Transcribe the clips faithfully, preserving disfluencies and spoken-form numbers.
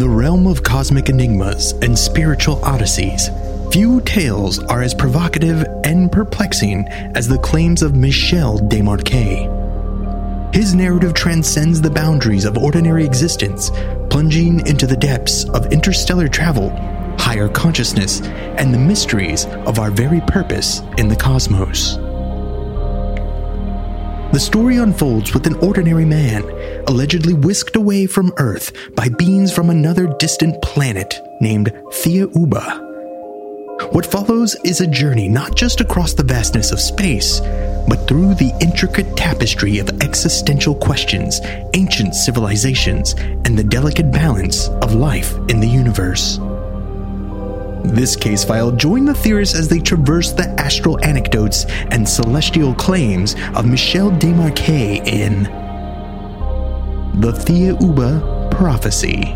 the realm of cosmic enigmas and spiritual odysseys, few tales are as provocative and perplexing as the claims of Michel Desmarquet. His narrative transcends the boundaries of ordinary existence, plunging into the depths of interstellar travel, higher consciousness, and the mysteries of our very purpose in the cosmos. The story unfolds with an ordinary man, allegedly whisked away from Earth by beings from another distant planet named Thiaoouba. What follows is a journey not just across the vastness of space, but through the intricate tapestry of existential questions, ancient civilizations, and the delicate balance of life in the universe. This case file join the theorists as they traverse the astral anecdotes and celestial claims of Michel Desmarquet in The Thiaoouba Prophecy.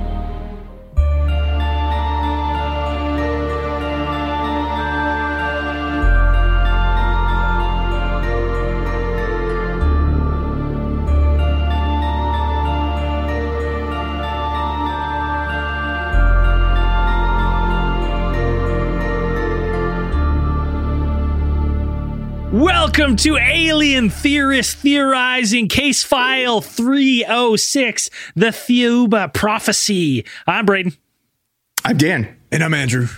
Welcome to Alien Theorists Theorizing, Case File three oh six, The Thiaoouba Prophecy. I'm Braden. I'm Dan. And I'm Andrew.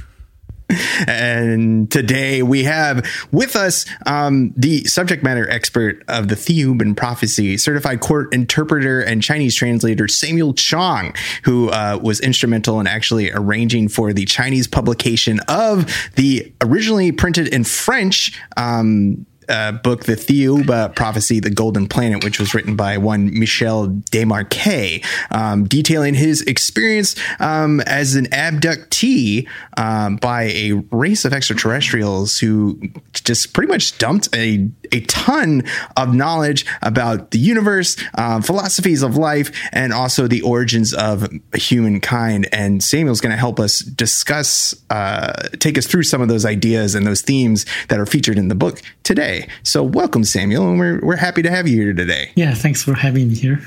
And today we have with us um, the subject matter expert of the Thiaoouban Prophecy, certified court interpreter and Chinese translator Samuel Chong, who uh, was instrumental in actually arranging for the Chinese publication of the originally printed in French um Uh, book, The Thiaoouba Prophecy, The Golden Planet, which was written by one Michel Desmarquet, um, detailing his experience um, as an abductee um, by a race of extraterrestrials who just pretty much dumped a, a ton of knowledge about the universe, um, philosophies of life, and also the origins of humankind. And Samuel's going to help us discuss, uh, take us through some of those ideas and those themes that are featured in the book today. So welcome, Samuel, and we're we're happy to have you here today. Yeah, thanks for having me here.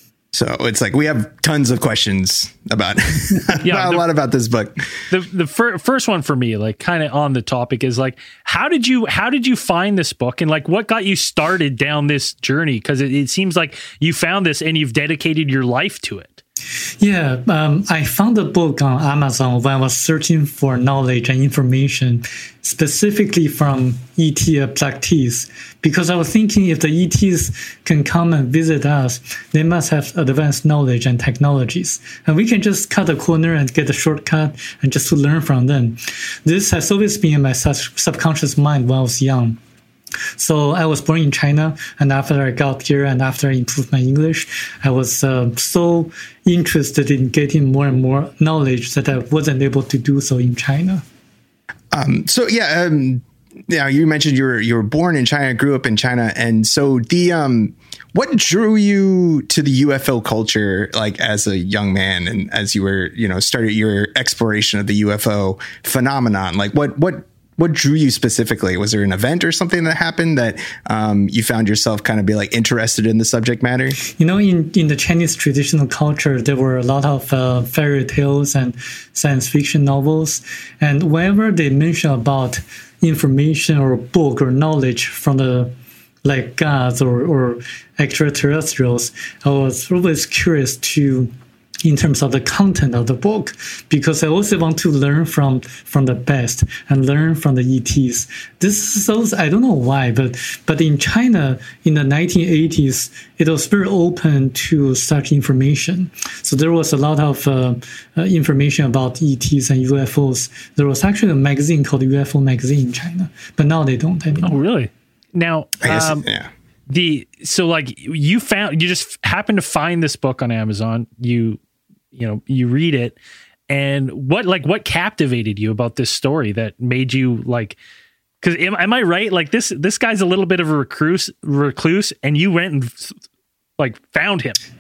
So it's like we have tons of questions about, yeah, about the, a lot about this book. The the fir- first one for me, like kind of on the topic, is like, how did you how did you find this book, and like what got you started down this journey? Because it, it seems like you found this and you've dedicated your life to it. Yeah, um, I found the book on Amazon when I was searching for knowledge and information, specifically from E T abductees, because I was thinking if the E Ts can come and visit us, they must have advanced knowledge and technologies, and we can just cut a corner and get a shortcut and just to learn from them. This has always been in my sub- subconscious mind when I was young. So I was born in China, and after I got here and after I improved my English, I was uh, so interested in getting more and more knowledge that I wasn't able to do so in China. Um, so yeah, um, yeah, you mentioned you were you were born in China, grew up in China, and so the um, what drew you to the U F O culture, like as a young man, and as you were, you know, started your exploration of the U F O phenomenon? Like what what What drew you specifically? Was there an event or something that happened that um, you found yourself kind of be like interested in the subject matter? You know, in, in the Chinese traditional culture, there were a lot of uh, fairy tales and science fiction novels. And whenever they mention about information or book or knowledge from the like gods or, or extraterrestrials, I was always curious to in terms of the content of the book, because I also want to learn from from the best and learn from the E Ts. This is also, I don't know why, but but in China in the nineteen eighties, it was very open to such information. So there was a lot of uh, uh, information about E Ts and U F Os. There was actually a magazine called U F O Magazine in China, but now they don't anymore. Oh, really? Now, I guess, um, yeah. The so like you found you just happened to find this book on Amazon. You you know you read it, and what like what captivated you about this story that made you like? Because am, am I right? Like this this guy's a little bit of a recluse, recluse, and you went and like found him.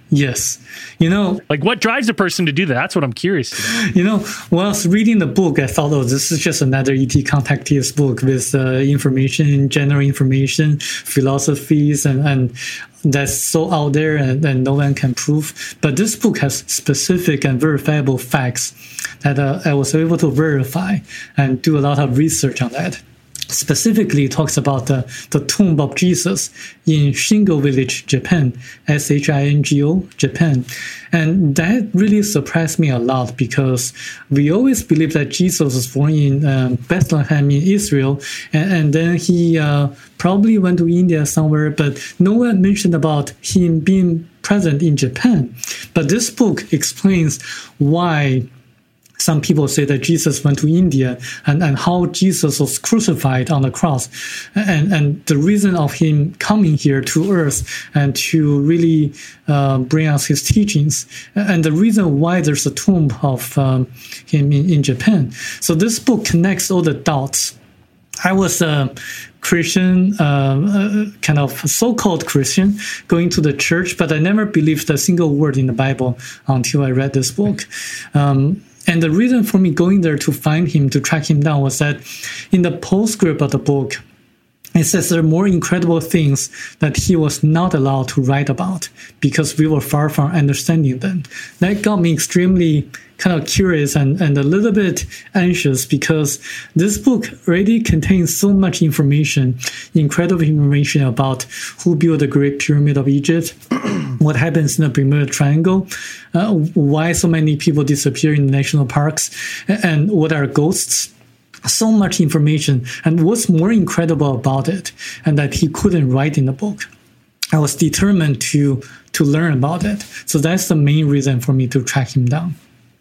Yes. You know, like what drives a person to do that? That's what I'm curious about. You know, when I was reading the book, I thought, oh, this is just another E T contactees book with uh, information, general information, philosophies, and, and that's so out there and, and no one can prove. But this book has specific and verifiable facts that uh, I was able to verify and do a lot of research on that. Specifically, it talks about the, the tomb of Jesus in Shingo Village, Japan, S H I N G O, Japan. And that really surprised me a lot because we always believe that Jesus was born in um, Bethlehem in Israel, and, and then he uh, probably went to India somewhere, but no one mentioned about him being present in Japan. But this book explains why some people say that Jesus went to India and, and how Jesus was crucified on the cross. And, and the reason of him coming here to earth and to really uh, bring us his teachings. And the reason why there's a tomb of um, him in, in Japan. So this book connects all the dots. I was a Christian, uh, kind of so-called Christian, going to the church, but I never believed a single word in the Bible until I read this book. Um, And the reason for me going there to find him, to track him down, was that in the postscript of the book, it says there are more incredible things that he was not allowed to write about because we were far from understanding them. That got me extremely kind of curious and, and a little bit anxious because this book already contains so much information, incredible information about who built the Great Pyramid of Egypt, what happens in the Bermuda Triangle, uh, why so many people disappear in the national parks, and what are ghosts. So much information, and what's more incredible about it, and that he couldn't write in the book. I was determined to to learn about it. So that's the main reason for me to track him down.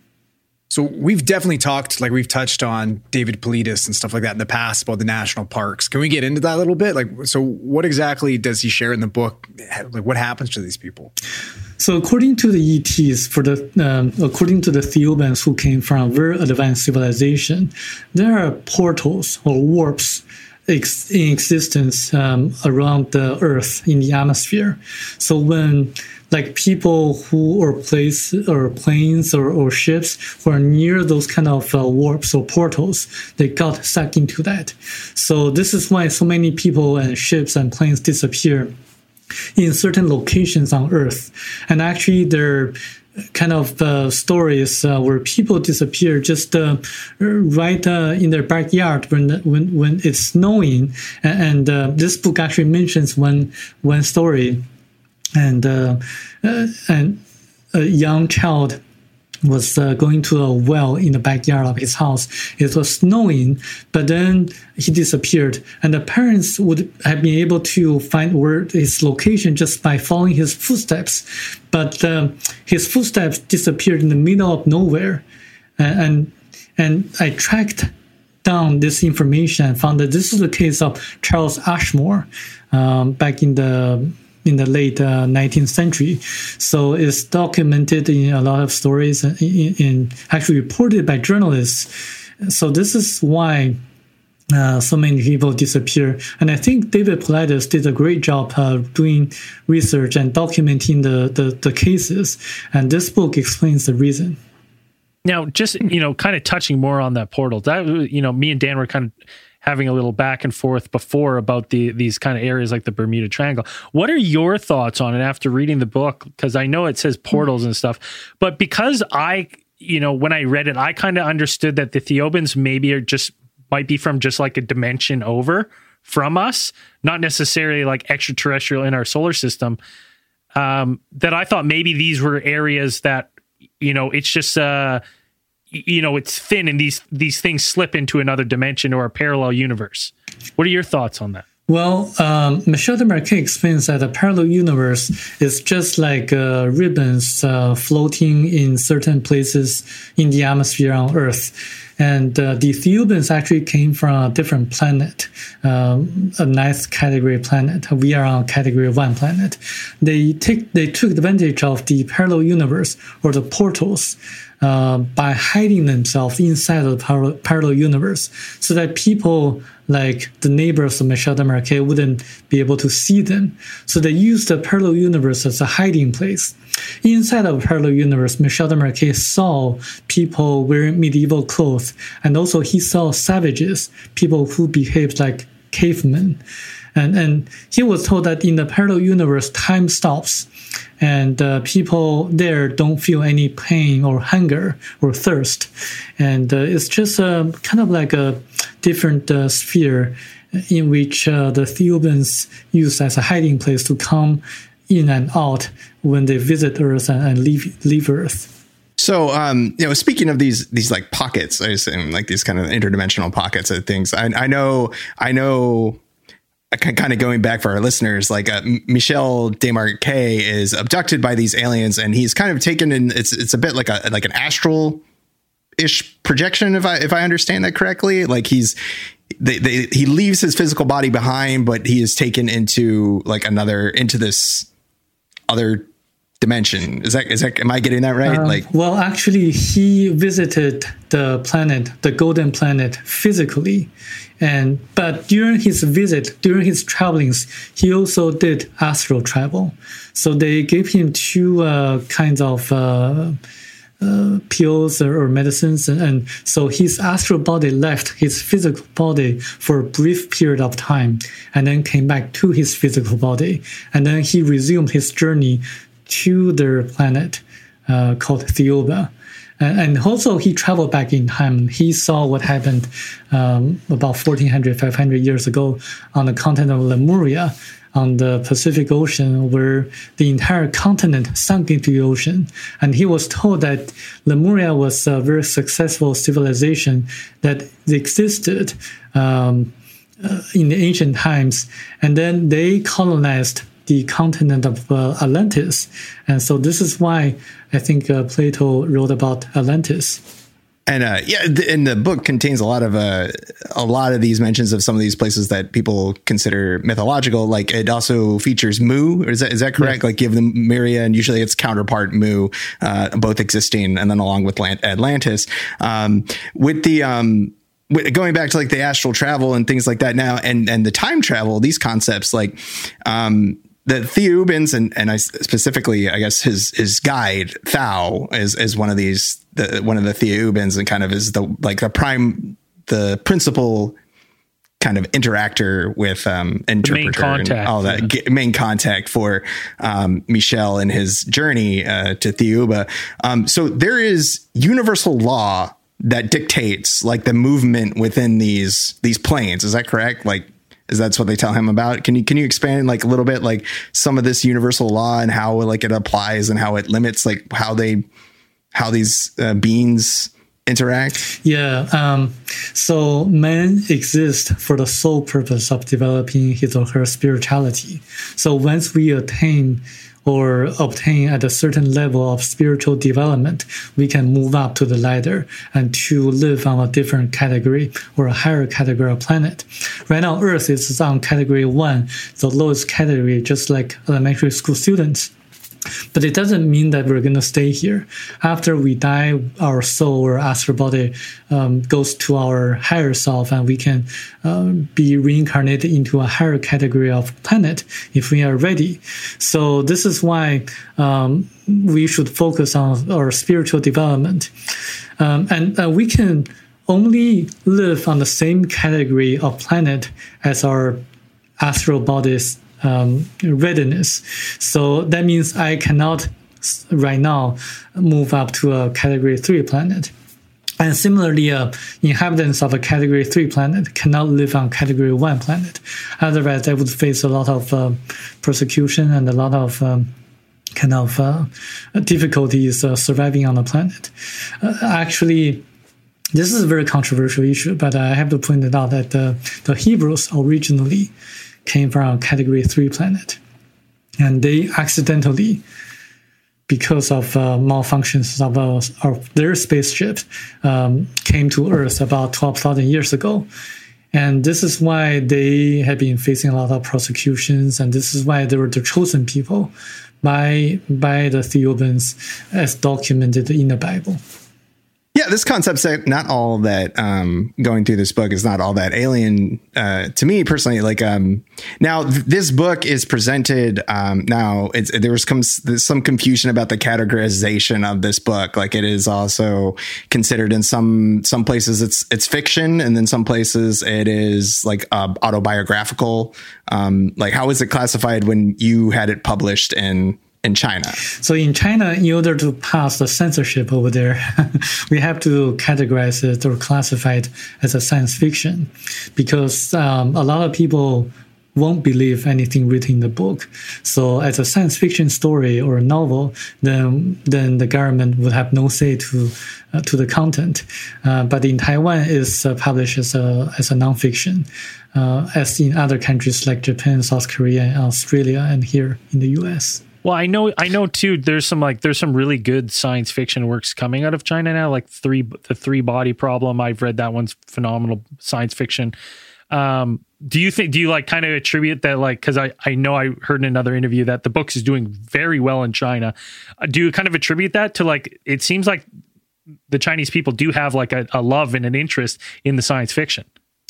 So we've definitely talked, like we've touched on David Paulides and stuff like that in the past about the national parks. Can we get into that a little bit? Like, so what exactly does he share in the book? Like, what happens to these people? So according to the E Ts, for the um, according to the Theobans who came from a very advanced civilization, there are portals or warps ex- in existence um, around the Earth in the atmosphere. So when like people who or place or planes or, or ships who are near those kind of uh, warps or portals, they got sucked into that. So this is why so many people and ships and planes disappear in certain locations on Earth. And actually there are kind of uh, stories uh, where people disappear just uh, right uh, in their backyard when when when it's snowing. And, and uh, this book actually mentions one one story. And uh, uh, and a young child was uh, going to a well in the backyard of his house. It was snowing, but then he disappeared. And the parents would have been able to find where his location just by following his footsteps. But uh, his footsteps disappeared in the middle of nowhere. And, and, and I tracked down this information and found that this is the case of Charles Ashmore um, back in the in the late uh, nineteenth century. So it's documented in a lot of stories and in, in actually reported by journalists. So this is why uh, so many people disappear. And I think David Paulides did a great job uh, doing research and documenting the, the, the cases. And this book explains the reason. Now, just, you know, kind of touching more on that portal, that, you know, me and Dan were kind of having a little back and forth before about the these kind of areas like the Bermuda Triangle. What are your thoughts on it after reading the book? Because I know it says portals and stuff, but because I, you know, when I read it, I kind of understood that the Theobans maybe are just, might be from just like a dimension over from us, not necessarily like extraterrestrial in our solar system. Um, that I thought maybe these were areas that, you know, it's just, uh, you know, it's thin and these these things slip into another dimension or a parallel universe. What are your thoughts on that? Well, um, Michel de Marquet explains that a parallel universe is just like uh, ribbons uh, floating in certain places in the atmosphere on Earth. And uh, the Theobans actually came from a different planet, um, a ninth category planet. We are on category one planet. They take they took advantage of the parallel universe or the portals uh, by hiding themselves inside of the parallel, parallel universe, so that people like the neighbors of Michel Desmarquet wouldn't be able to see them. So they used the parallel universe as a hiding place. Inside of a parallel universe, Michel Desmarquet saw people wearing medieval clothes, and also he saw savages, people who behaved like cavemen. And, and he was told that in the parallel universe, time stops, and uh, people there don't feel any pain or hunger or thirst. And uh, it's just uh, kind of like a different uh, sphere in which uh, the Theubans use as a hiding place to come in and out when they visit Earth and, and leave, leave Earth. So, um, you know, speaking of these, these like pockets, I assume like these kind of interdimensional pockets of things. I, I know, I know, kind of going back for our listeners, like uh, Michel Desmarquet is abducted by these aliens, and he's kind of taken in. It's it's a bit like a like an astral ish projection, if I if I understand that correctly. Like he's they, they he leaves his physical body behind, but he is taken into like another into this other dimension. Is that is that am I getting that right? Um, like, well, actually, he visited the planet, the Golden Planet, physically, and but during his visit, during his travelings, he also did astral travel. So they gave him two uh, kinds of uh, uh, pills or, or medicines, and, and so his astral body left his physical body for a brief period of time, and then came back to his physical body, and then he resumed his journey to their planet uh, called Theuba. And, and also he traveled back in time. He saw what happened um, about fourteen hundred, five hundred years ago on the continent of Lemuria on the Pacific Ocean, where the entire continent sunk into the ocean. And he was told that Lemuria was a very successful civilization that existed um, uh, in the ancient times. And then they colonized the continent of uh, Atlantis. And so this is why I think uh, Plato wrote about Atlantis. And uh, yeah, and the book contains a lot of uh, a lot of these mentions of some of these places that people consider mythological. Like it also features Mu, or is that is that correct? Yeah. Like give them Myria, and usually its counterpart Mu, uh, both existing, and then along with Atlantis. Um, with the um, going back to like the astral travel and things like that now, and and the time travel, these concepts like. Um, The Theubans and and I specifically, I guess his his guide Thao is is one of these the one of the Theubans, and kind of is the like the prime the principal kind of interactor with um interpreter and all that yeah. main contact for um Michel and his journey uh, to Theuba. Um, so there is universal law that dictates like the movement within these these planes. Is that correct? Like. Is that's what they tell him about? Can you can you expand like a little bit like some of this universal law and how like it applies and how it limits like how they how these uh, beings interact? Yeah. Um, so man exists for the sole purpose of developing his or her spirituality. So once we attain or obtain at a certain level of spiritual development, we can move up to the ladder and to live on a different category or a higher category of planet. Right now, Earth is on category one, the lowest category, just like elementary school students. But it doesn't mean that we're going to stay here. After we die, our soul or astral body um, goes to our higher self, and we can um, be reincarnated into a higher category of planet if we are ready. So this is why um, we should focus on our spiritual development. Um, and uh, we can only live on the same category of planet as our astral bodies Um, readiness. So that means I cannot right now move up to a category three planet. And similarly, uh, inhabitants of a category three planet cannot live on category one planet. Otherwise, they would face a lot of uh, persecution and a lot of um, kind of uh, difficulties uh, surviving on the planet. Uh, actually, this is a very controversial issue, but I have to point it out that uh, the Hebrews originally came from a category three planet. And they accidentally, because of uh, malfunctions of, uh, of their spaceship, um, came to Earth about twelve thousand years ago. And this is why they have been facing a lot of persecutions, and this is why they were the chosen people by, by the Theubans as documented in the Bible. Yeah, this concept's not all that um, going through this book is not all that alien uh, to me personally. Like um, now, th- this book is presented um, now. It's, there was some, some confusion about the categorization of this book. Like it is also considered in some some places it's it's fiction, and then some places it is like uh, autobiographical. Um, like how is it classified when you had it published in? in China? So in China, in order to pass the censorship over there, we have to categorize it or classify it as a science fiction, because um, a lot of people won't believe anything written in the book. So as a science fiction story or a novel, then then the government would have no say to uh, to the content. Uh, but in Taiwan, it's uh, published as a as a nonfiction, uh, as in other countries like Japan, South Korea, and Australia, and here in the U S. Well, I know, I know too. There's some like there's some really good science fiction works coming out of China now, like three the Three Body Problem. I've read that one's phenomenal science fiction. Um, do you think? Do you like kind of attribute that, like, because I I know I heard in another interview that the book is doing very well in China. Uh, do you kind of attribute that to like it seems like the Chinese people do have like a, a love and an interest in the science fiction?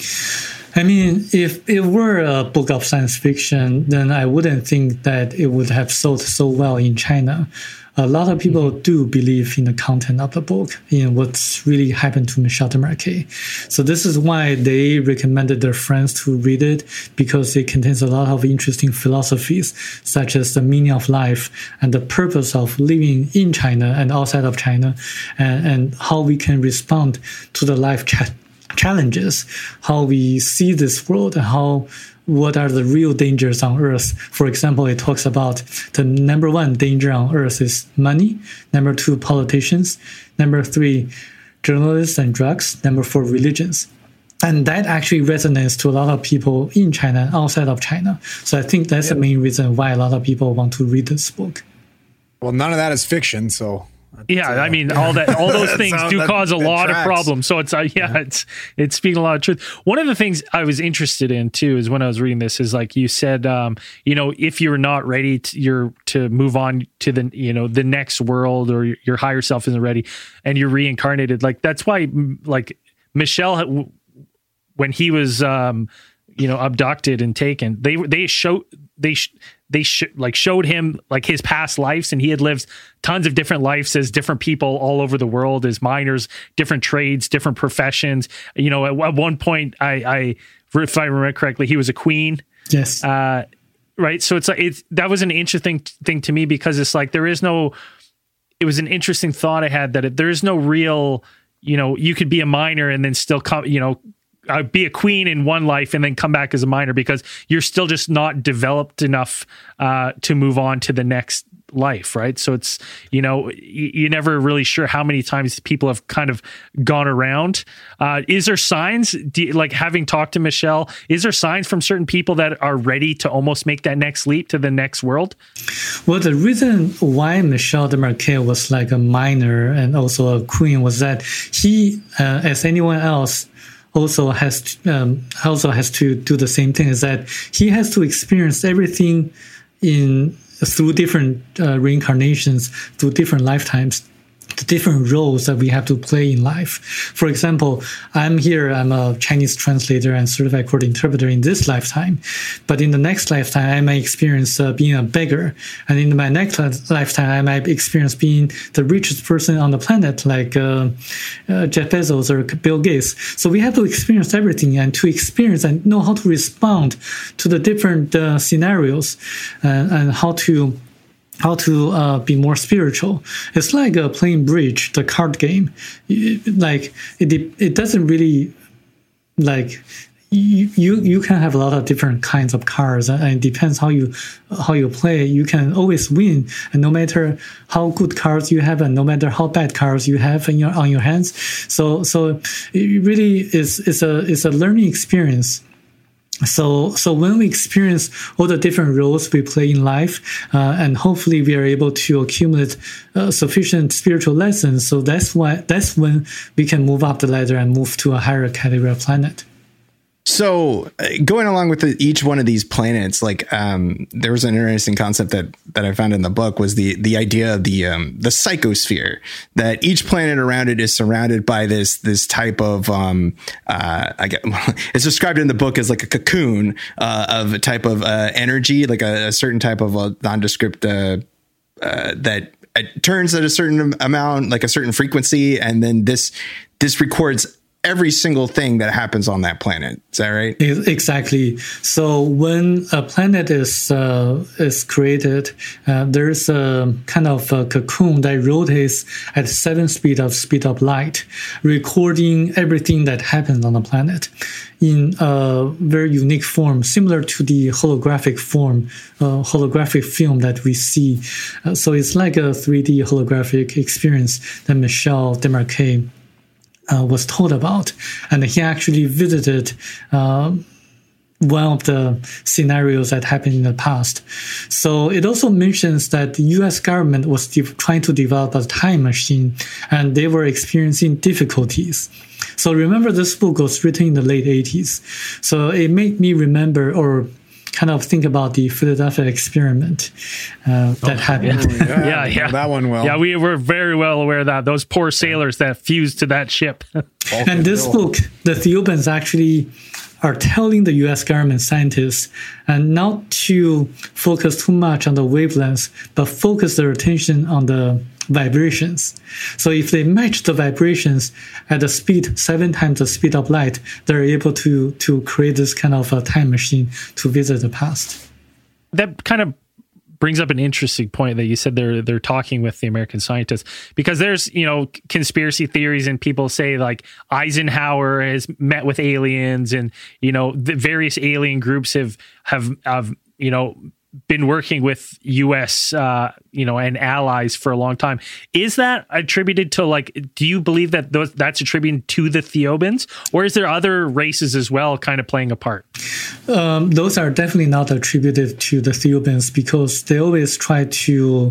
I mean, if it were a book of science fiction, then I wouldn't think that it would have sold so well in China. A lot of people mm-hmm. do believe in the content of the book, in what's really happened to Michel Desmarquet. So this is why they recommended their friends to read it, because it contains a lot of interesting philosophies, such as the meaning of life and the purpose of living in China and outside of China, and, and how we can respond to the life chat. challenges, how we see this world, and how what are the real dangers on Earth. For example, it talks about the number one danger on Earth is money, number two, politicians, number three, journalists and drugs, number four, religions. And that actually resonates to a lot of people in China and outside of China. So I think that's yeah. the main reason why a lot of people want to read this book. Well, none of that is fiction, so... Yeah, I mean, all that, all those things do that, cause a lot tracks. of problems. So it's, uh, yeah, yeah, it's, it's speaking a lot of truth. One of the things I was interested in too, is when I was reading this, is like you said, um, you know, if you're not ready to, you're to move on to the, you know, the next world, or your, your higher self isn't ready, and you're reincarnated. Like that's why, like Michel, when he was, um, you know, abducted and taken, they they showed they. Sh- they sh- like showed him like his past lives, and he had lived tons of different lives as different people all over the world, as miners, different trades, different professions. You know, at, at one point, I, I, if I remember correctly, he was a queen. Yes. Uh, right. So it's like, it's, that was an interesting thing to me, because it's like, there is no, it was an interesting thought I had that it, there is no real, you know, you could be a miner and then still come, you know, Uh, be a queen in one life and then come back as a miner, because you're still just not developed enough uh, to move on to the next life, right? So it's, you know, y- you're never really sure how many times people have kind of gone around. Uh, is there signs, do you, like having talked to Michel, is there signs from certain people that are ready to almost make that next leap to the next world? Well, the reason why Michel Desmarquet was like a miner and also a queen was that he, uh, as anyone else, also has to, um, also has to do the same thing, is that he has to experience everything in through different uh, reincarnations, through different lifetimes, the different roles that we have to play in life. For example, I'm here, I'm a Chinese translator and certified court interpreter in this lifetime, but in the next lifetime, I might experience uh, being a beggar. And in my next lifetime, I might experience being the richest person on the planet, like uh, uh, Jeff Bezos or Bill Gates. So we have to experience everything, and to experience and know how to respond to the different uh, scenarios, uh, and how to how to uh, be more spiritual. It's like uh, playing bridge, the card game. Like it, it doesn't really like you, you. You can have a lot of different kinds of cards, and it depends how you how you play. You can always win, and no matter how good cards you have, and no matter how bad cards you have in your on your hands. So so it really is is a is a learning experience. So, so when we experience all the different roles we play in life, uh, and hopefully we are able to accumulate uh, sufficient spiritual lessons, so that's why that's when we can move up the ladder and move to a higher category of planet. So uh, going along with the, each one of these planets, like um, there was an interesting concept that that I found in the book was the the idea of the um, the psychosphere, that each planet around it is surrounded by this this type of um, uh, I get it's described in the book as like a cocoon uh, of a type of uh, energy, like a, a certain type of a nondescript uh, uh, that it turns at a certain amount, like a certain frequency, and then this this records every single thing that happens on that planet. Is that right? Exactly. So when a planet is uh, is created, uh, there's a kind of a cocoon that rotates at seven speed of speed of light, recording everything that happens on the planet in a very unique form, similar to the holographic form, uh, holographic film that we see. Uh, so it's like a three D holographic experience that Michel Desmarquet Uh, was told about, and he actually visited uh, one of the scenarios that happened in the past. So it also mentions that the U S government was de- trying to develop a time machine, and they were experiencing difficulties. So remember, this book was written in the late eighties. So it made me remember or kind of think about the Philadelphia experiment uh, that oh, happened. Yeah, yeah, yeah. Know that one well. Yeah, we were very well aware of that. Those poor sailors that fused to that ship. And this book, the Theobans actually are telling the U S government scientists and not to focus too much on the wavelengths, but focus their attention on the vibrations. So if they match the vibrations at the speed, seven times the speed of light, they're able to, to create this kind of a time machine to visit the past. That kind of brings up an interesting point that you said they're they're talking with the American scientists, because there's, you know, conspiracy theories and people say like Eisenhower has met with aliens, and, you know, the various alien groups have have, have you know, been working with U S, uh, you know, and allies for a long time. Is that attributed to, like, do you believe that those, that's attributed to the Theobans, or is there other races as well kind of playing a part? Um, those are definitely not attributed to the Theobans, because they always try to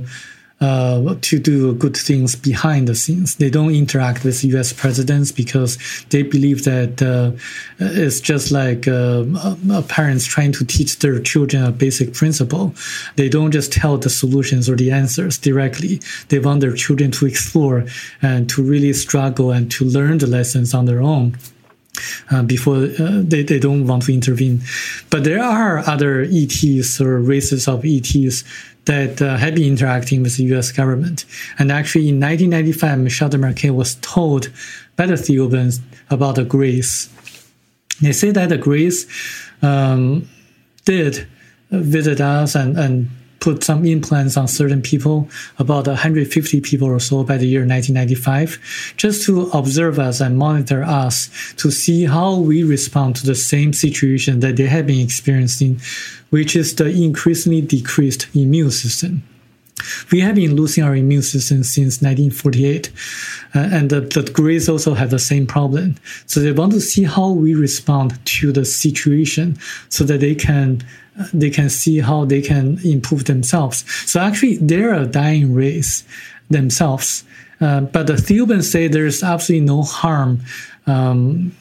uh, to do good things behind the scenes. They don't interact with U S presidents because they believe that uh, it's just like uh, parents trying to teach their children a basic principle. They don't just tell the solutions or the answers directly. They want their children to explore and to really struggle and to learn the lessons on their own. Uh, before uh, they, they don't want to intervene. But there are other E Ts or races of E Ts that uh, have been interacting with the U S government. And actually in nineteen ninety-five, Michel Desmarquet was told by the Theobans about the Greys. They say that the Greys um, did visit us and, and put some implants on certain people, about one hundred fifty people or so by the year nineteen ninety-five, just to observe us and monitor us to see how we respond to the same situation that they have been experiencing, which is the increasingly decreased immune system. We have been losing our immune system since nineteen forty-eight, uh, and the, the Greys also have the same problem. So they want to see how we respond to the situation so that they can they can see how they can improve themselves. So actually, they're a dying race themselves. Uh, but the Theobans say there's absolutely no harm, um,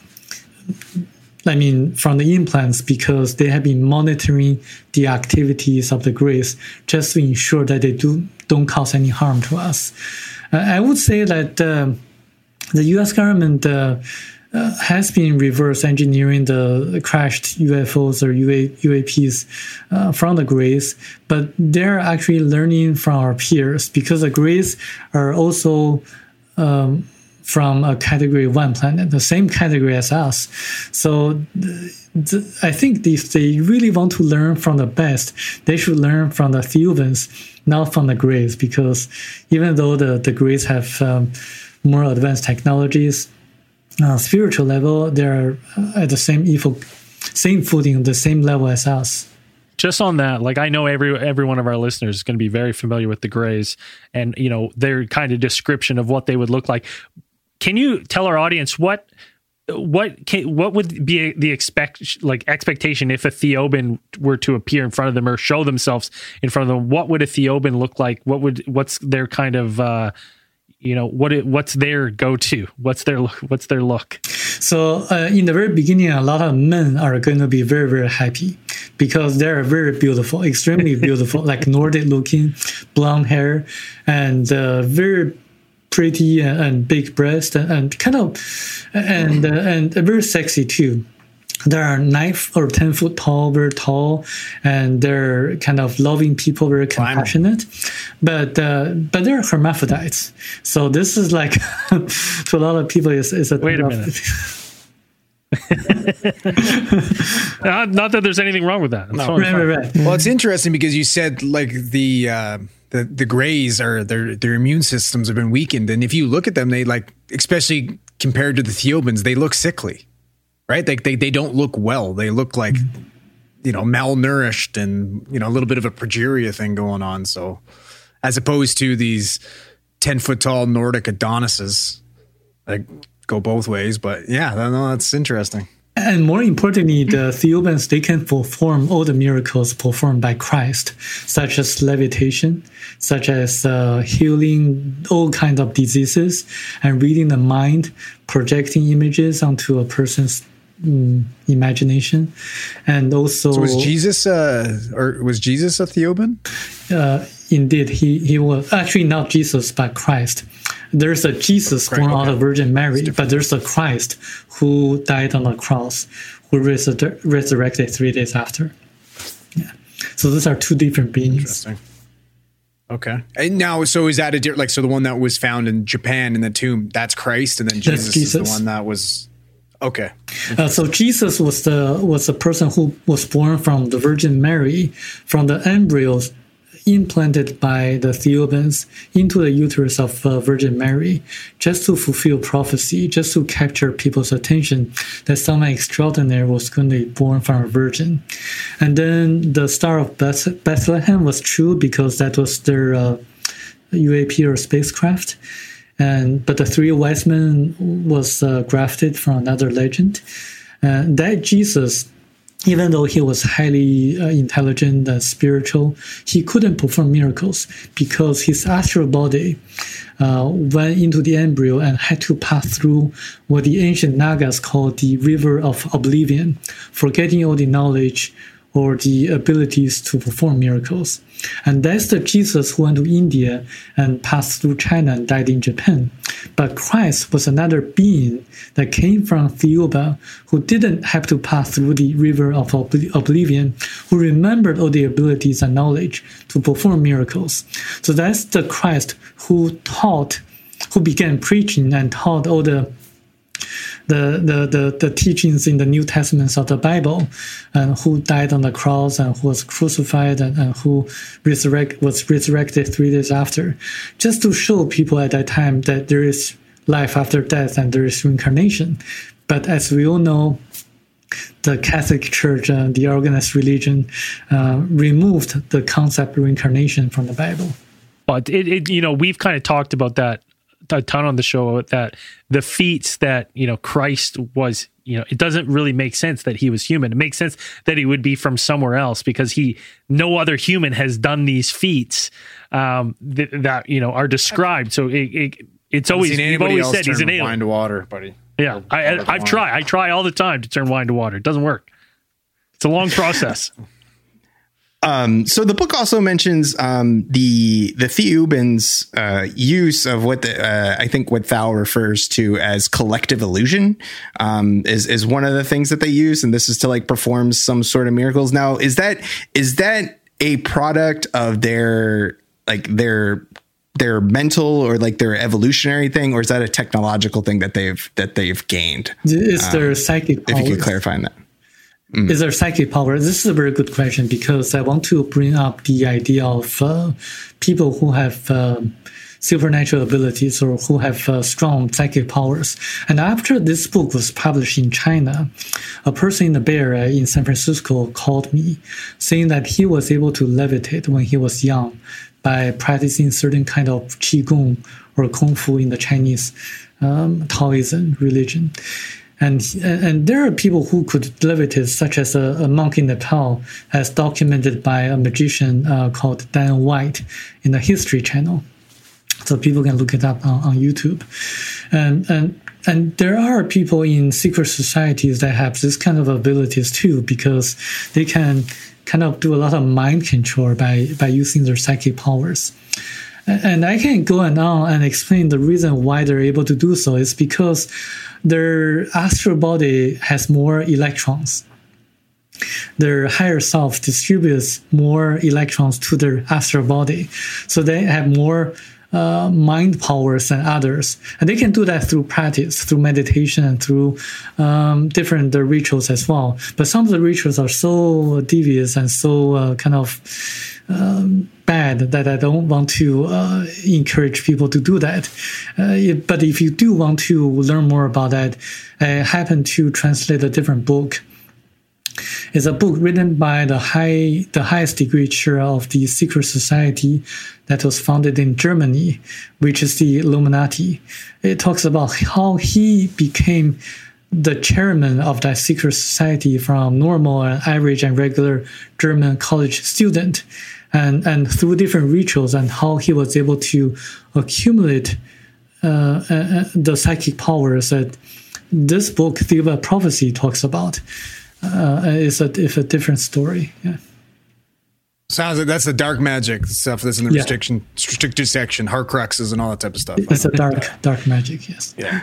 I mean, from the implants, because they have been monitoring the activities of the Greys just to ensure that they do, don't cause any harm to us. Uh, I would say that uh, the U S government uh, uh, has been reverse engineering the crashed U F Os or U A, U A Ps uh, from the Greys, but they're actually learning from our peers, because the Greys are also um, from a category one planet, the same category as us. So th- th- I think if they really want to learn from the best, they should learn from the Theobans, not from the Greys, because even though the, the Greys have um, more advanced technologies, uh, spiritual level, they're at the same equal, same footing, the same level as us. Just on that, like, I know every every one of our listeners is going to be very familiar with the Greys and, you know, their kind of description of what they would look like. Can you tell our audience what what can, what would be the expect like expectation if a Theoban were to appear in front of them or show themselves in front of them? What would a Theoban look like? What would what's their kind of uh, you know, what it, what's their go-to? What's their what's their look? So uh, in the very beginning, a lot of men are going to be very, very happy because they're very beautiful, extremely beautiful, like Nordic looking, blonde hair, and uh, very pretty and, and big breast and, and kind of and uh, and very sexy too. They are nine or ten foot tall, very tall, and they're kind of loving people, very compassionate. But uh, but they're hermaphrodites. So this is like to a lot of people is is a wait a minute. not, not that there's anything wrong with that. It's no, totally right, right, right. Well, it's interesting because you said like the uh, the the Greys are their their immune systems have been weakened, and if you look at them, they like especially compared to the Theobans, they look sickly. Right? They, they they don't look well. They look like, you know, malnourished and, you know, a little bit of a progeria thing going on. So as opposed to these ten foot tall Nordic Adonises that go both ways. But yeah, no, that's interesting. And more importantly, the Theobans, they can perform all the miracles performed by Christ, such as levitation, such as uh, healing all kinds of diseases, and reading the mind, projecting images onto a person's um, imagination. And also... So was Jesus, uh, or was Jesus a Theoban? Uh, indeed, he, he was actually not Jesus, but Christ. There's a Jesus born out of Virgin Mary, but there's a Christ who died on the cross, who resur- resurrected three days after. Yeah. So those are two different beings. Interesting. Okay. And now, so is that a different, like, so the one that was found in Japan in the tomb, that's Christ, and then Jesus, Jesus. is the one that was, okay. Uh, so Jesus was the was the person who was born from the Virgin Mary, from the embryos implanted by the Theobans into the uterus of uh, Virgin Mary, just to fulfill prophecy, just to capture people's attention that someone extraordinary was going to be born from a virgin. And then the Star of Beth- Bethlehem was true because that was their uh, U A P or spacecraft. And but the three wise men was uh, grafted from another legend. Uh, that Jesus, even though he was highly uh, intelligent and spiritual, he couldn't perform miracles because his astral body uh, went into the embryo and had to pass through what the ancient Nagas called the river of oblivion, forgetting all the knowledge or the abilities to perform miracles. And that's the Jesus who went to India and passed through China and died in Japan. But Christ was another being that came from Theoba, who didn't have to pass through the river of obli- oblivion, who remembered all the abilities and knowledge to perform miracles. So that's the Christ who taught, who began preaching and taught all the The, the, the, the teachings in the New Testaments of the Bible, and who died on the cross and who was crucified and, and who resurrect, was resurrected three days after, just to show people at that time that there is life after death and there is reincarnation. But as we all know, the Catholic Church, uh, the organized religion, uh, removed the concept of reincarnation from the Bible. But it, it you know, we've kind of talked about that a ton on the show, that the feats that, you know, Christ was, you know, it doesn't really make sense that he was human. It makes sense that he would be from somewhere else because he, no other human has done these feats um, th- that, you know, are described. So it, it it's always, we've always said he's an alien. Wine to water, buddy. Yeah. I, I, I've tried, I try all the time to turn wine to water. It doesn't work. It's a long process. Um, so the book also mentions um, the the Theubans' uh, use of what the, uh, I think what Thao refers to as collective illusion um, is is one of the things that they use, and this is to like perform some sort of miracles. Now, is that is that a product of their like their their mental or like their evolutionary thing, or is that a technological thing that they've that they've gained? It's their um, psychic powers. If you could clarify on that. Mm. Is there psychic power? This is a very good question because I want to bring up the idea of uh, people who have uh, supernatural abilities or who have uh, strong psychic powers. And after this book was published in China, a person in the Bay Area in San Francisco called me saying that he was able to levitate when he was young by practicing certain kind of Qigong or Kung Fu in the Chinese um, Taoism religion. And and there are people who could levitate, such as a, a monk in Nepal, as documented by a magician uh, called Dan White in the History Channel. So people can look it up on, on YouTube. And, and, and there are people in secret societies that have this kind of abilities too, because they can kind of do a lot of mind control by, by using their psychic powers. And I can go on and explain the reason why they're able to do so is because their astral body has more electrons. Their higher self distributes more electrons to their astral body. So they have more uh, mind powers than others. And they can do that through practice, through meditation, and through um, different uh, rituals as well. But some of the rituals are so devious and so uh, kind of um, bad that I don't want to uh, encourage people to do that. Uh, but if you do want to learn more about that, I happen to translate a different book. It's a book written by the high, the highest degree chair of the secret society that was founded in Germany, which is the Illuminati. It talks about how he became the chairman of that secret society from normal and average and regular German college student, and, and through different rituals, and how he was able to accumulate uh, uh, the psychic powers that this book, Theory of Prophecy, talks about. Uh, it's a it's a different story. Yeah. Sounds like that's the dark magic stuff that's in the Yeah. restriction restricted section, Horcruxes and all that type of stuff. It's a dark dark magic. Yes. Yeah.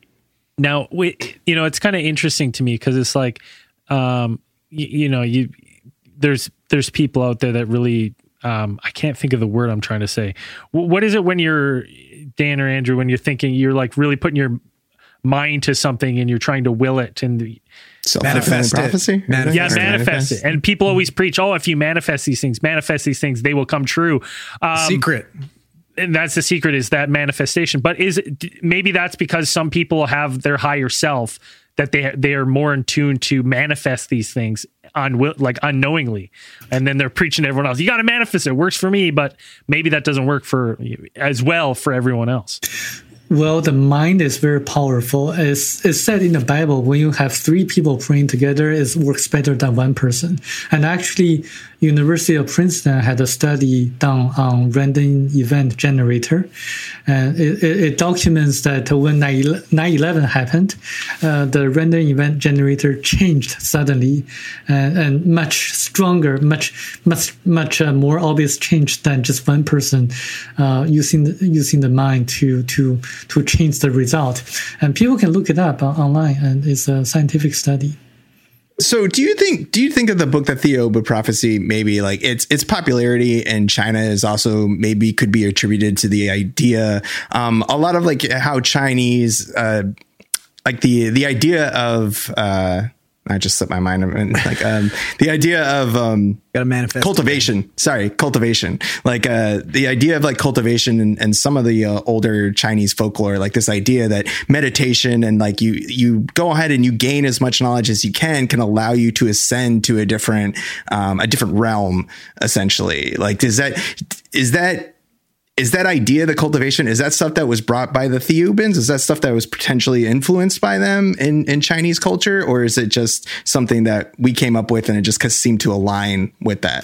Now, we, you know, it's kind of interesting to me because it's like, um, you, you know, you there's there's people out there that really, um, I can't think of the word I'm trying to say. W- what is it when you're Dan or Andrew, when you're thinking, you're like really putting your mind to something and you're trying to will it and Self-fulfilling prophecy? Manifest yeah, Or manifest it. And people always preach, oh, if you manifest these things, manifest these things, they will come true. Um, Secret. and that's the secret, is that manifestation. But is it, maybe that's because some people have their higher self that they they are more in tune to manifest these things on like unknowingly, and then they're preaching to everyone else. You got to manifest it. It works for me, but maybe that doesn't work for as well for everyone else. Well, the mind is very powerful. It's, it's said in the Bible, when you have three people praying together, it works better than one person. And actually, University of Princeton had a study done on random event generator. And it, it, it documents that when nine eleven happened, uh, the random event generator changed suddenly, and, and much stronger, much, much, much uh, more obvious change than just one person uh, using the, using the mind to, to, to change the result. And people can look it up uh, online, and it's a scientific study. So do you think do you think of the book, The Theoba Prophecy, maybe like its its popularity in China is also maybe could be attributed to the idea, um, a lot of like how Chinese, uh, like the the idea of, uh, I just slipped my mind, I mean, like um, the idea of um, Got to manifest cultivation. Sorry, cultivation. Like uh, the idea of like cultivation and, and some of the uh, older Chinese folklore, like this idea that meditation and like you you go ahead and you gain as much knowledge as you can can allow you to ascend to a different um, a different realm. Essentially, like is that is that. Is that idea, the cultivation, is that stuff that was brought by the Theubans? Is that stuff that was potentially influenced by them in, in Chinese culture? Or is it just something that we came up with and it just seemed to align with that?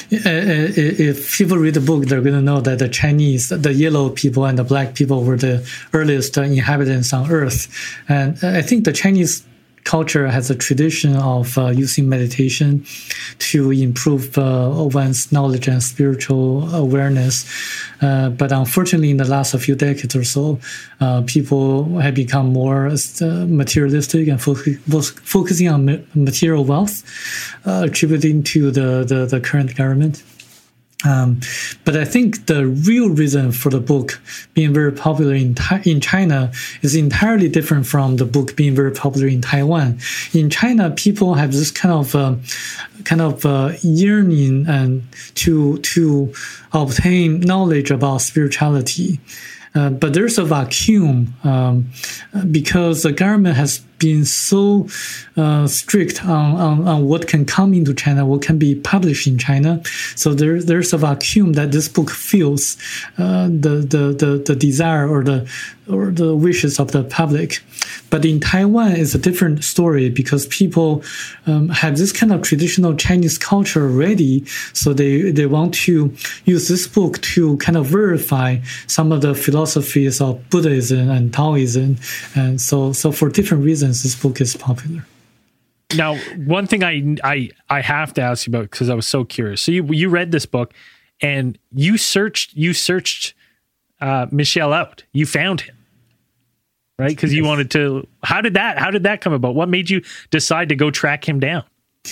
If people read the book, they're going to know that the Chinese, the yellow people and the black people were the earliest inhabitants on Earth. And I think the Chinese culture has a tradition of uh, using meditation to improve uh, one's knowledge and spiritual awareness. Uh, but unfortunately, in the last few decades or so, uh, people have become more uh, materialistic and fo- focusing on ma- material wealth, uh, attributing to the, the, the current government. Um, but I think the real reason for the book being very popular in in China is entirely different from the book being very popular in Taiwan. In China, people have this kind of uh, kind of uh, yearning and to to obtain knowledge about spirituality. Uh, but there's a vacuum um, because the government has being so uh, strict on, on, on what can come into China, what can be published in China. So there, there's a vacuum that this book fills uh, the, the, the, the desire or the or the wishes of the public. But in Taiwan, it's a different story because people um, have this kind of traditional Chinese culture already. So they, they want to use this book to kind of verify some of the philosophies of Buddhism and Taoism. And so, so for different reasons, this book is popular. Now, one thing I, I, I have to ask you about, because I was so curious. So you, you read this book and you searched, you searched uh, Michel out. You found him, right? Because you wanted to, how did that, how did that come about? What made you decide to go track him down?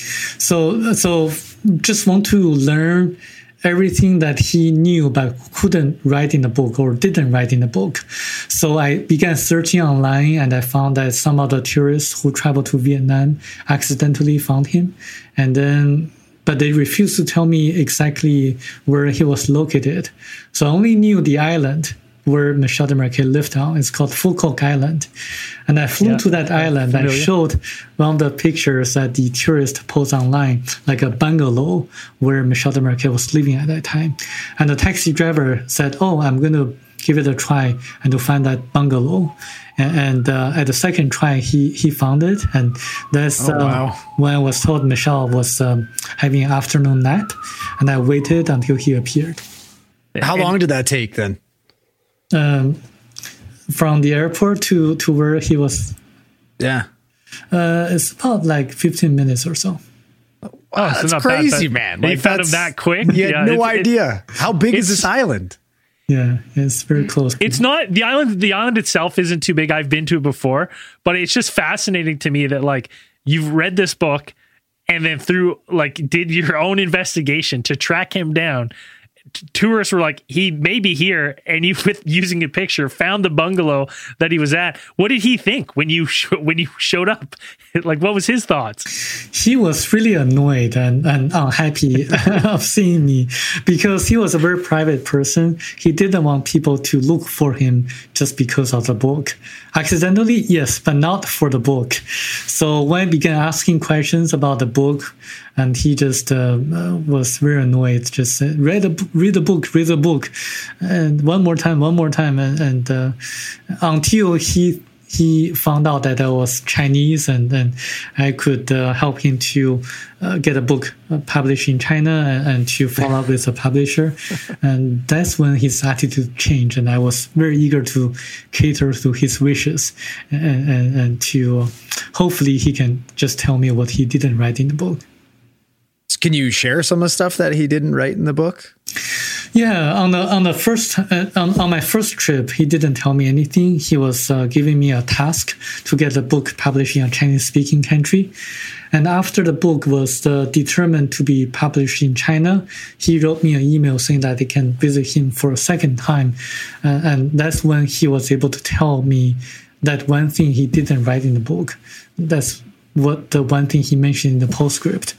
So, so just want to learn everything that he knew but couldn't write in the book or didn't write in the book. So I began searching online and I found that some of the tourists who traveled to Vietnam accidentally found him. And then, but they refused to tell me exactly where he was located. So I only knew the island where Michel Desmarquet lived on. It's called Phu Quoc Island. And I flew yeah, to that island. I showed one of the pictures that the tourist posted online, like a bungalow where Michel Desmarquet was living at that time. And the taxi driver said, oh, I'm going to give it a try and to find that bungalow. And, and uh, at the second try, he, he found it. And that's oh, wow. uh, when I was told Michel was um, having an afternoon nap. And I waited until he appeared. How long did that take then? Um, from the airport to, to where he was. Yeah. Uh, it's about like fifteen minutes or so. Wow, oh, that's crazy, bad, man. Like, you found him that quick? You had yeah, no it's, idea. It's, How big is this island? Yeah, it's very close. It's not, the island, the island itself isn't too big. I've been to it before, but it's just fascinating to me that like you've read this book and then through like did your own investigation to track him down. Tourists were like, he may be here, and you, with using a picture, found the bungalow that he was at. What did he think when you sh- when you showed up? Like, what was his thoughts? He was really annoyed and, and unhappy of seeing me because he was a very private person. He didn't want people to look for him just because of the book. Accidentally, yes, but not for the book. So when I began asking questions about the book, and he just uh, was very annoyed, just said, read, a, read the book, read the book, and one more time, one more time. And, and uh, until he he found out that I was Chinese, and then I could uh, help him to uh, get a book published in China and, and to follow up with a publisher. And that's when his attitude changed, and I was very eager to cater to his wishes and, and, and to uh, hopefully he can just tell me what he didn't write in the book. Can you share some of the stuff that he didn't write in the book? Yeah, on the on the first uh, on, on my first trip, he didn't tell me anything. He was uh, giving me a task to get the book published in a Chinese-speaking country, and after the book was uh, determined to be published in China, he wrote me an email saying that they can visit him for a second time, uh, and that's when he was able to tell me that one thing he didn't write in the book. That's what the one thing he mentioned in the postscript.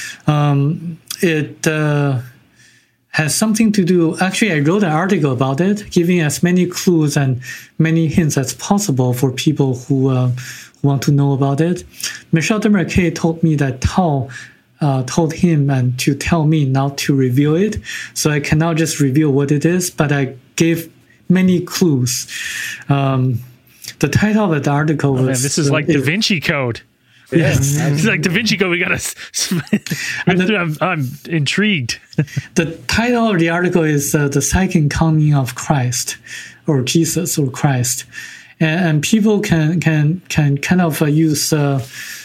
Um, it uh, has something to do. Actually, I wrote an article about it, giving as many clues and many hints as possible for people who uh, want to know about it. Michel Desmarquet told me that Tao uh, told him and to tell me not to reveal it. So I cannot just reveal what it is, but I gave many clues. Um, the title of the article oh, was... Man, this is uh, like Da Vinci Code. Yes. It's like Da Vinci Code. We got to. I'm, I'm intrigued. The title of the article is uh, The Second Coming of Christ, or Jesus or Christ. And, and people can, can, can kind of uh, use uh,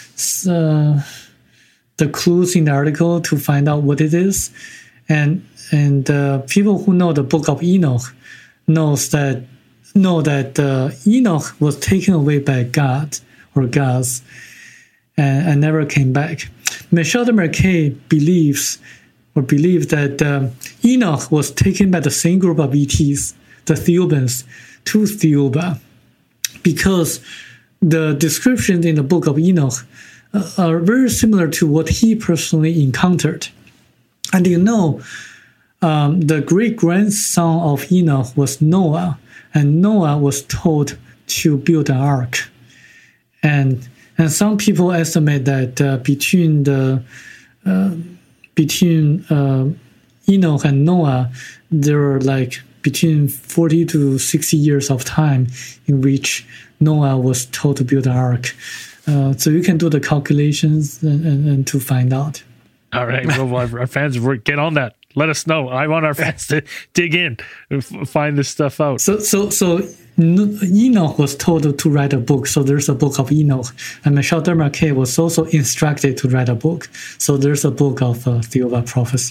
uh, the clues in the article to find out what it is. And, and uh, people who know the Book of Enoch knows that, know that uh, Enoch was taken away by God or gods. And, and never came back. Michel Desmarquet believes or believed that um, Enoch was taken by the same group of E Ts, the Theubans, to Theuba, because the descriptions in the Book of Enoch uh, are very similar to what he personally encountered. And you know, um, the great-grandson of Enoch was Noah, and Noah was told to build an ark. And And some people estimate that uh, between the uh, between uh, Enoch and Noah, there were like between forty to sixty years of time in which Noah was told to build an ark. Uh, so you can do the calculations and, and, and to find out. All right. Well, our fans, get on that. Let us know. I want our fans to dig in and f- find this stuff out. So, so, so Enoch was told to write a book. So there's a book of Enoch. And Michel Desmarquet was also instructed to write a book. So there's a book of uh, Theoba prophecy.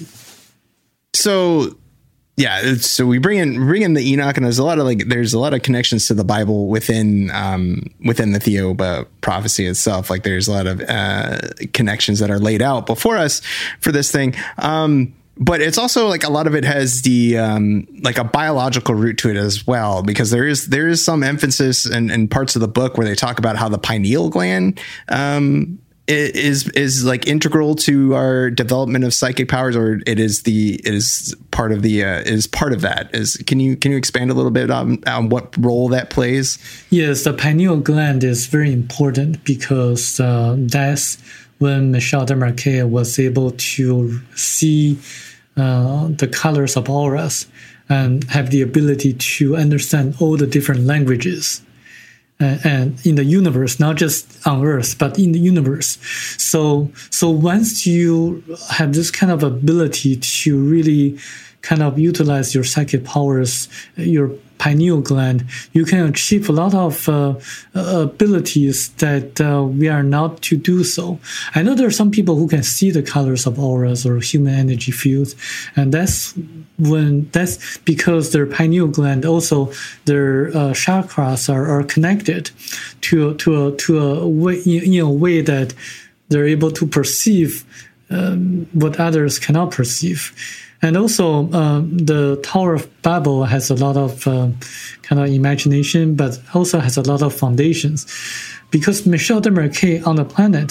So, yeah. So we bring in bring in the Enoch, and there's a lot of like there's a lot of connections to the Bible within um, within the Theoba prophecy itself. Like there's a lot of uh, connections that are laid out before us for this thing. Um, But it's also like a lot of it has the um, like a biological root to it as well, because there is there is some emphasis in, in parts of the book where they talk about how the pineal gland um, is is like integral to our development of psychic powers, or it is the it is part of the uh, is part of that. Is can you can you expand a little bit on, on what role that plays? Yes, the pineal gland is very important because uh, that's when Michel Desmarquet was able to see uh, the colors of auras and have the ability to understand all the different languages uh, and in the universe, not just on Earth, but in the universe. So, so once you have this kind of ability to really kind of utilize your psychic powers, your pineal gland, you can achieve a lot of uh, abilities that uh, we are not to do so. I know there are some people who can see the colors of auras or human energy fields, and that's when that's because their pineal gland, also their uh, chakras are, are connected to to a to a way in a way that they're able to perceive um, what others cannot perceive. And also, um, the Tower of Babel has a lot of uh, kind of imagination, but also has a lot of foundations. Because Michel Desmarquet on the planet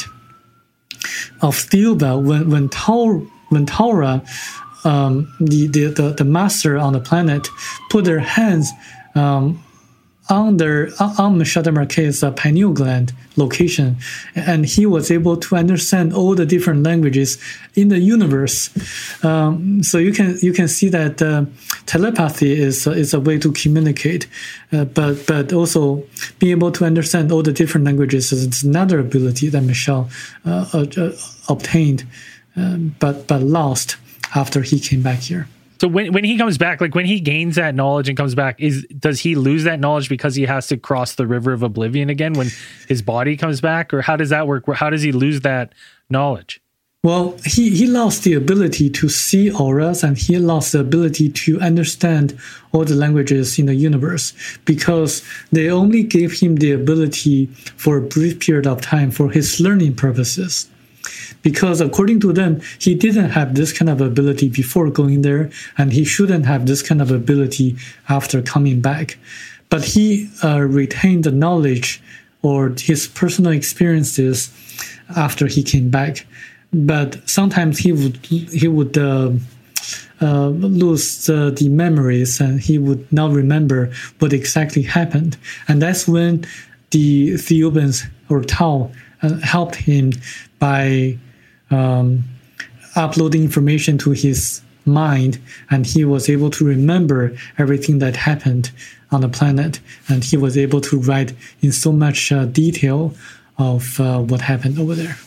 of Theoba, when when Taur, when Taura, um, the, the the the master on the planet, put their hands um, on their on Michel Desmarquet's uh, pineal gland location, and he was able to understand all the different languages in the universe. Um, so you can you can see that uh, telepathy is uh, is a way to communicate, uh, but but also being able to understand all the different languages is another ability that Michel uh, uh, obtained, um, but but lost after he came back here. So when when he comes back, like when he gains that knowledge and comes back, is does he lose that knowledge because he has to cross the river of oblivion again when his body comes back, or how does that work? How does he lose that knowledge? Well, he, he lost the ability to see auras, and he lost the ability to understand all the languages in the universe because they only gave him the ability for a brief period of time for his learning purposes. Because according to them, he didn't have this kind of ability before going there, and he shouldn't have this kind of ability after coming back. But he uh, retained the knowledge or his personal experiences after he came back. But sometimes he would he would uh, uh, lose uh, the memories, and he would not remember what exactly happened. And that's when the Theobans or Tao uh, helped him by Um, uploading information to his mind, and he was able to remember everything that happened on the planet, and he was able to write in so much uh, detail of uh, what happened over there.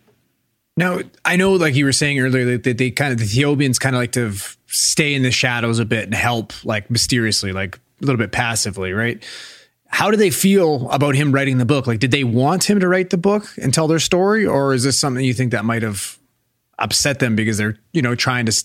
Now, I know, like you were saying earlier, that they kind of, the Theobians kind of like to stay in the shadows a bit and help, like mysteriously, like a little bit passively, right? How do they feel about him writing the book? Like, did they want him to write the book and tell their story? Or is this something you think that might have upset them because they're, you know, trying to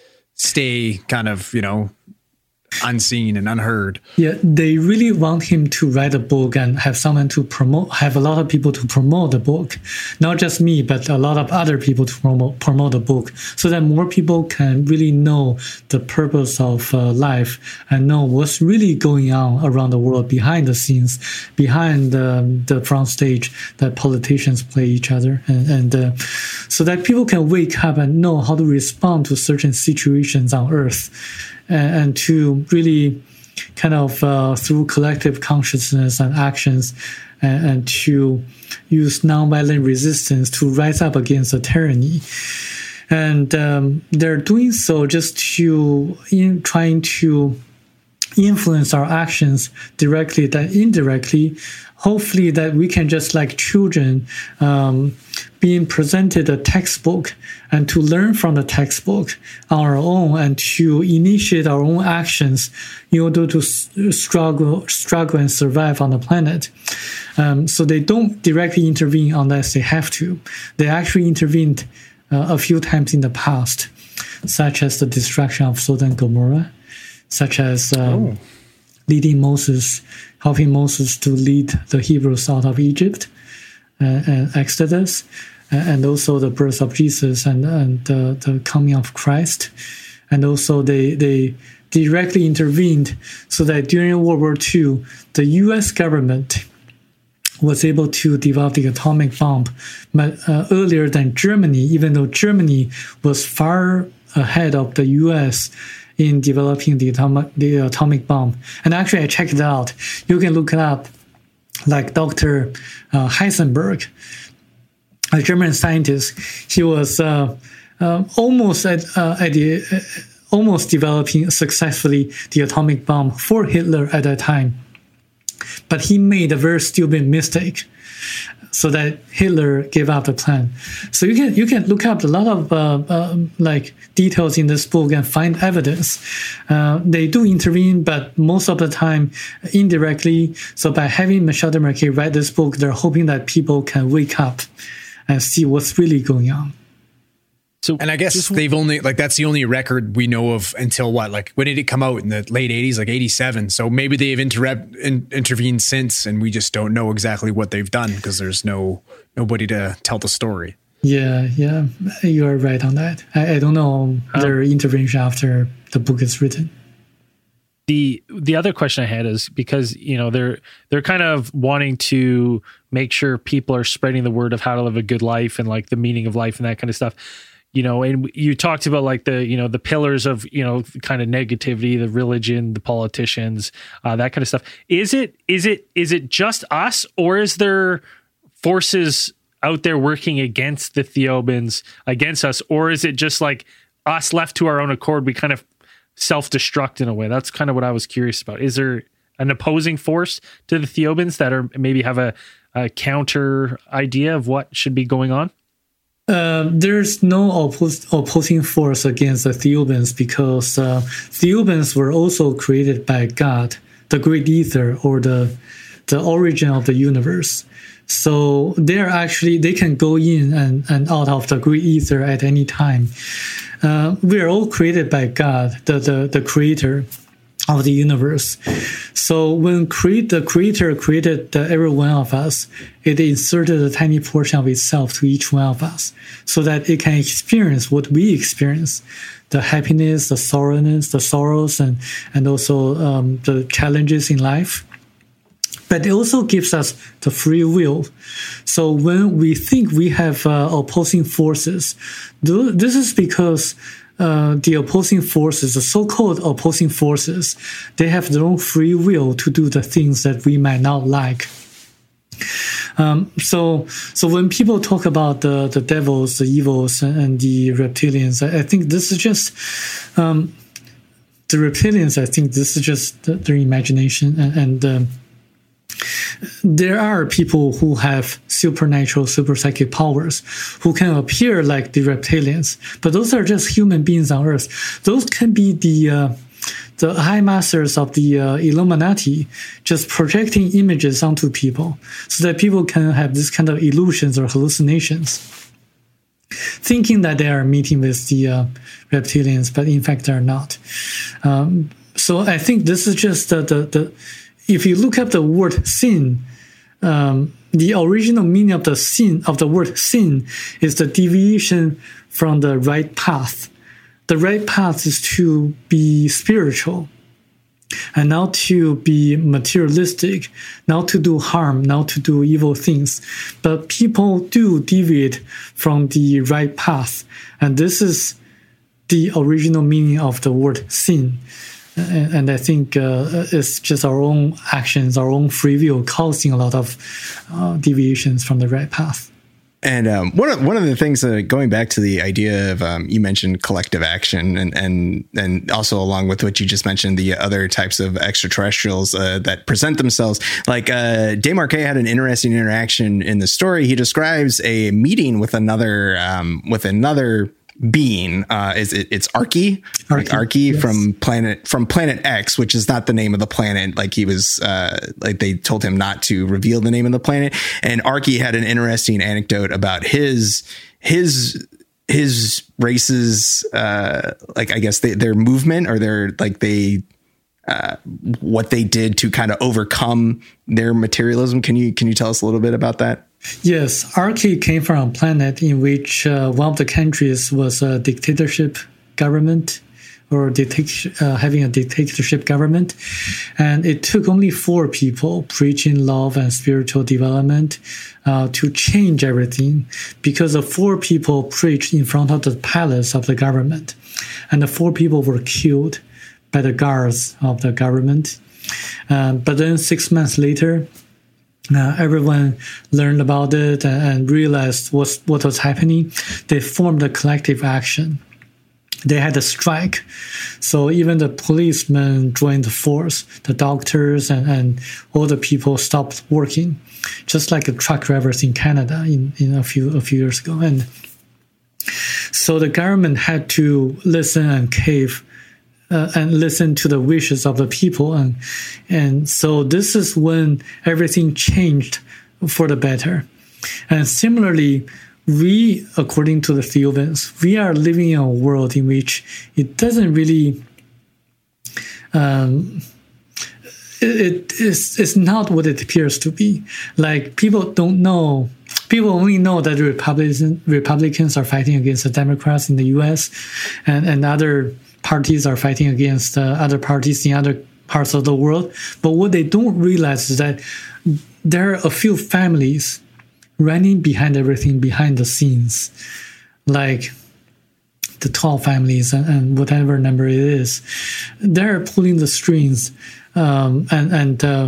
stay kind of, you know, unseen and unheard? Yeah, they really want him to write a book and have someone to promote, have a lot of people to promote the book. Not just me, but a lot of other people to promote, promote the book so that more people can really know the purpose of uh, life and know what's really going on around the world behind the scenes, behind um, the front stage that politicians play each other. And, and uh, so that people can wake up and know how to respond to certain situations on Earth. And to really kind of uh, through collective consciousness and actions, and, and to use nonviolent resistance to rise up against the tyranny. And um, they're doing so just to in trying to influence our actions directly, that indirectly. Hopefully that we can just like children um, being presented a textbook and to learn from the textbook on our own and to initiate our own actions in order to struggle, struggle and survive on the planet. Um, so they don't directly intervene unless they have to. They actually intervened uh, a few times in the past, such as the destruction of Sodom and Gomorrah, such as um, oh. leading Moses, helping Moses to lead the Hebrews out of Egypt, uh, and Exodus, uh, and also the birth of Jesus and, and uh, the coming of Christ. And also they they directly intervened so that during World War Two, the U S government was able to develop the atomic bomb but, uh, earlier than Germany, even though Germany was far ahead of the U S in developing the atomic, the atomic bomb. And actually, I checked it out. You can look it up, like Doctor Uh, Heisenberg, a German scientist. He was uh, uh, almost at, uh, at the, uh, almost developing successfully the atomic bomb for Hitler at that time. But he made a very stupid mistake, so that Hitler gave up the plan. So you can you can look up a lot of uh, uh, like details in this book and find evidence. Uh, they do intervene, but most of the time indirectly. So by having Michel Desmarquet write this book, they're hoping that people can wake up and see what's really going on. So, and I guess just, they've only, like, that's the only record we know of until what? Like, when did it come out? In the late eighties, like eighty-seven. So maybe they've inter- in, intervened since, and we just don't know exactly what they've done because there's no nobody to tell the story. Yeah, yeah, you are right on that. I, I don't know their um, intervention after the book is written. The the other question I had is because, you know, they're they're kind of wanting to make sure people are spreading the word of how to live a good life and like the meaning of life and that kind of stuff. You know, and you talked about like the, you know, the pillars of, you know, kind of negativity, the religion, the politicians, uh, that kind of stuff. Is it, is it, is it just us, or is there forces out there working against the Theobans, against us, or is it just like us left to our own accord? We kind of self-destruct in a way. That's kind of what I was curious about. Is there an opposing force to the Theobans that are maybe have a, a counter idea of what should be going on? Uh, there's no oppos- opposing force against the Theobans because uh, Theobans were also created by God, the great ether, or the the origin of the universe. So they're actually, they can go in and, and out of the great ether at any time. Uh, we are all created by God, the, the, the creator of the universe. So when create, the creator created the, every one of us, it inserted a tiny portion of itself to each one of us so that it can experience what we experience, the happiness, the sorrowness, the sorrows, and, and also um, the challenges in life. But it also gives us the free will. So when we think we have uh, opposing forces, this is because Uh, the opposing forces, the so-called opposing forces, they have their own free will to do the things that we might not like. Um, so, so when people talk about the, the devils, the evils, and the reptilians, I, I think this is just um, the reptilians. I think this is just their imagination, and, and um, there are people who have supernatural, super psychic powers who can appear like the reptilians, but those are just human beings on Earth. Those can be the uh, the high masters of the uh, Illuminati, just projecting images onto people so that people can have this kind of illusions or hallucinations, thinking that they are meeting with the uh, reptilians, but in fact they're not. Um, so I think this is just the the, the if you look up the word sin, um, the original meaning of the sin of the word sin is the deviation from the right path. The right path is to be spiritual and not to be materialistic, not to do harm, not to do evil things. But people do deviate from the right path. And this is the original meaning of the word sin. And, and I think uh, it's just our own actions, our own free will causing a lot of uh, deviations from the right path. And um, one of one of the things uh, going back to the idea of um, you mentioned collective action, and and and also along with what you just mentioned, the other types of extraterrestrials uh, that present themselves. Like uh, Desmarquet had an interesting interaction in the story. He describes a meeting with another um, with another being. Uh, is it? It's Archie, Archie, like Archie yes. from planet from Planet X, which is not the name of the planet. Like he was, uh, like they told him not to reveal the name of the planet. And Archie had an interesting anecdote about his his his race's, uh, like I guess they, their movement or their like they. Uh, what they did to kind of overcome their materialism. Can you can you tell us a little bit about that? Yes, Archie came from a planet in which uh, one of the countries was a dictatorship government or dictat- uh, having a dictatorship government. And it took only four people preaching love and spiritual development uh, to change everything, because the four people preached in front of the palace of the government. And the four people were killed by the guards of the government. Uh, but then six months later, uh, everyone learned about it and, and realized what's, what was happening. They formed a collective action. They had a strike. So even the policemen joined the force, the doctors and, and all the people stopped working, just like the truck drivers in Canada in, in a few a few years ago. And so the government had to listen and cave Uh, and listen to the wishes of the people. And and so this is when everything changed for the better. And similarly, we, according to the Theobians, we are living in a world in which it doesn't really, um, it, it is it's not what it appears to be. Like people don't know, people only know that the Republicans, Republicans are fighting against the Democrats in the U S and, and other parties are fighting against uh, other parties in other parts of the world. But what they don't realize is that there are a few families running behind everything, behind the scenes, like the twelve families and, and whatever number it is. They're pulling the strings. Um, and and uh,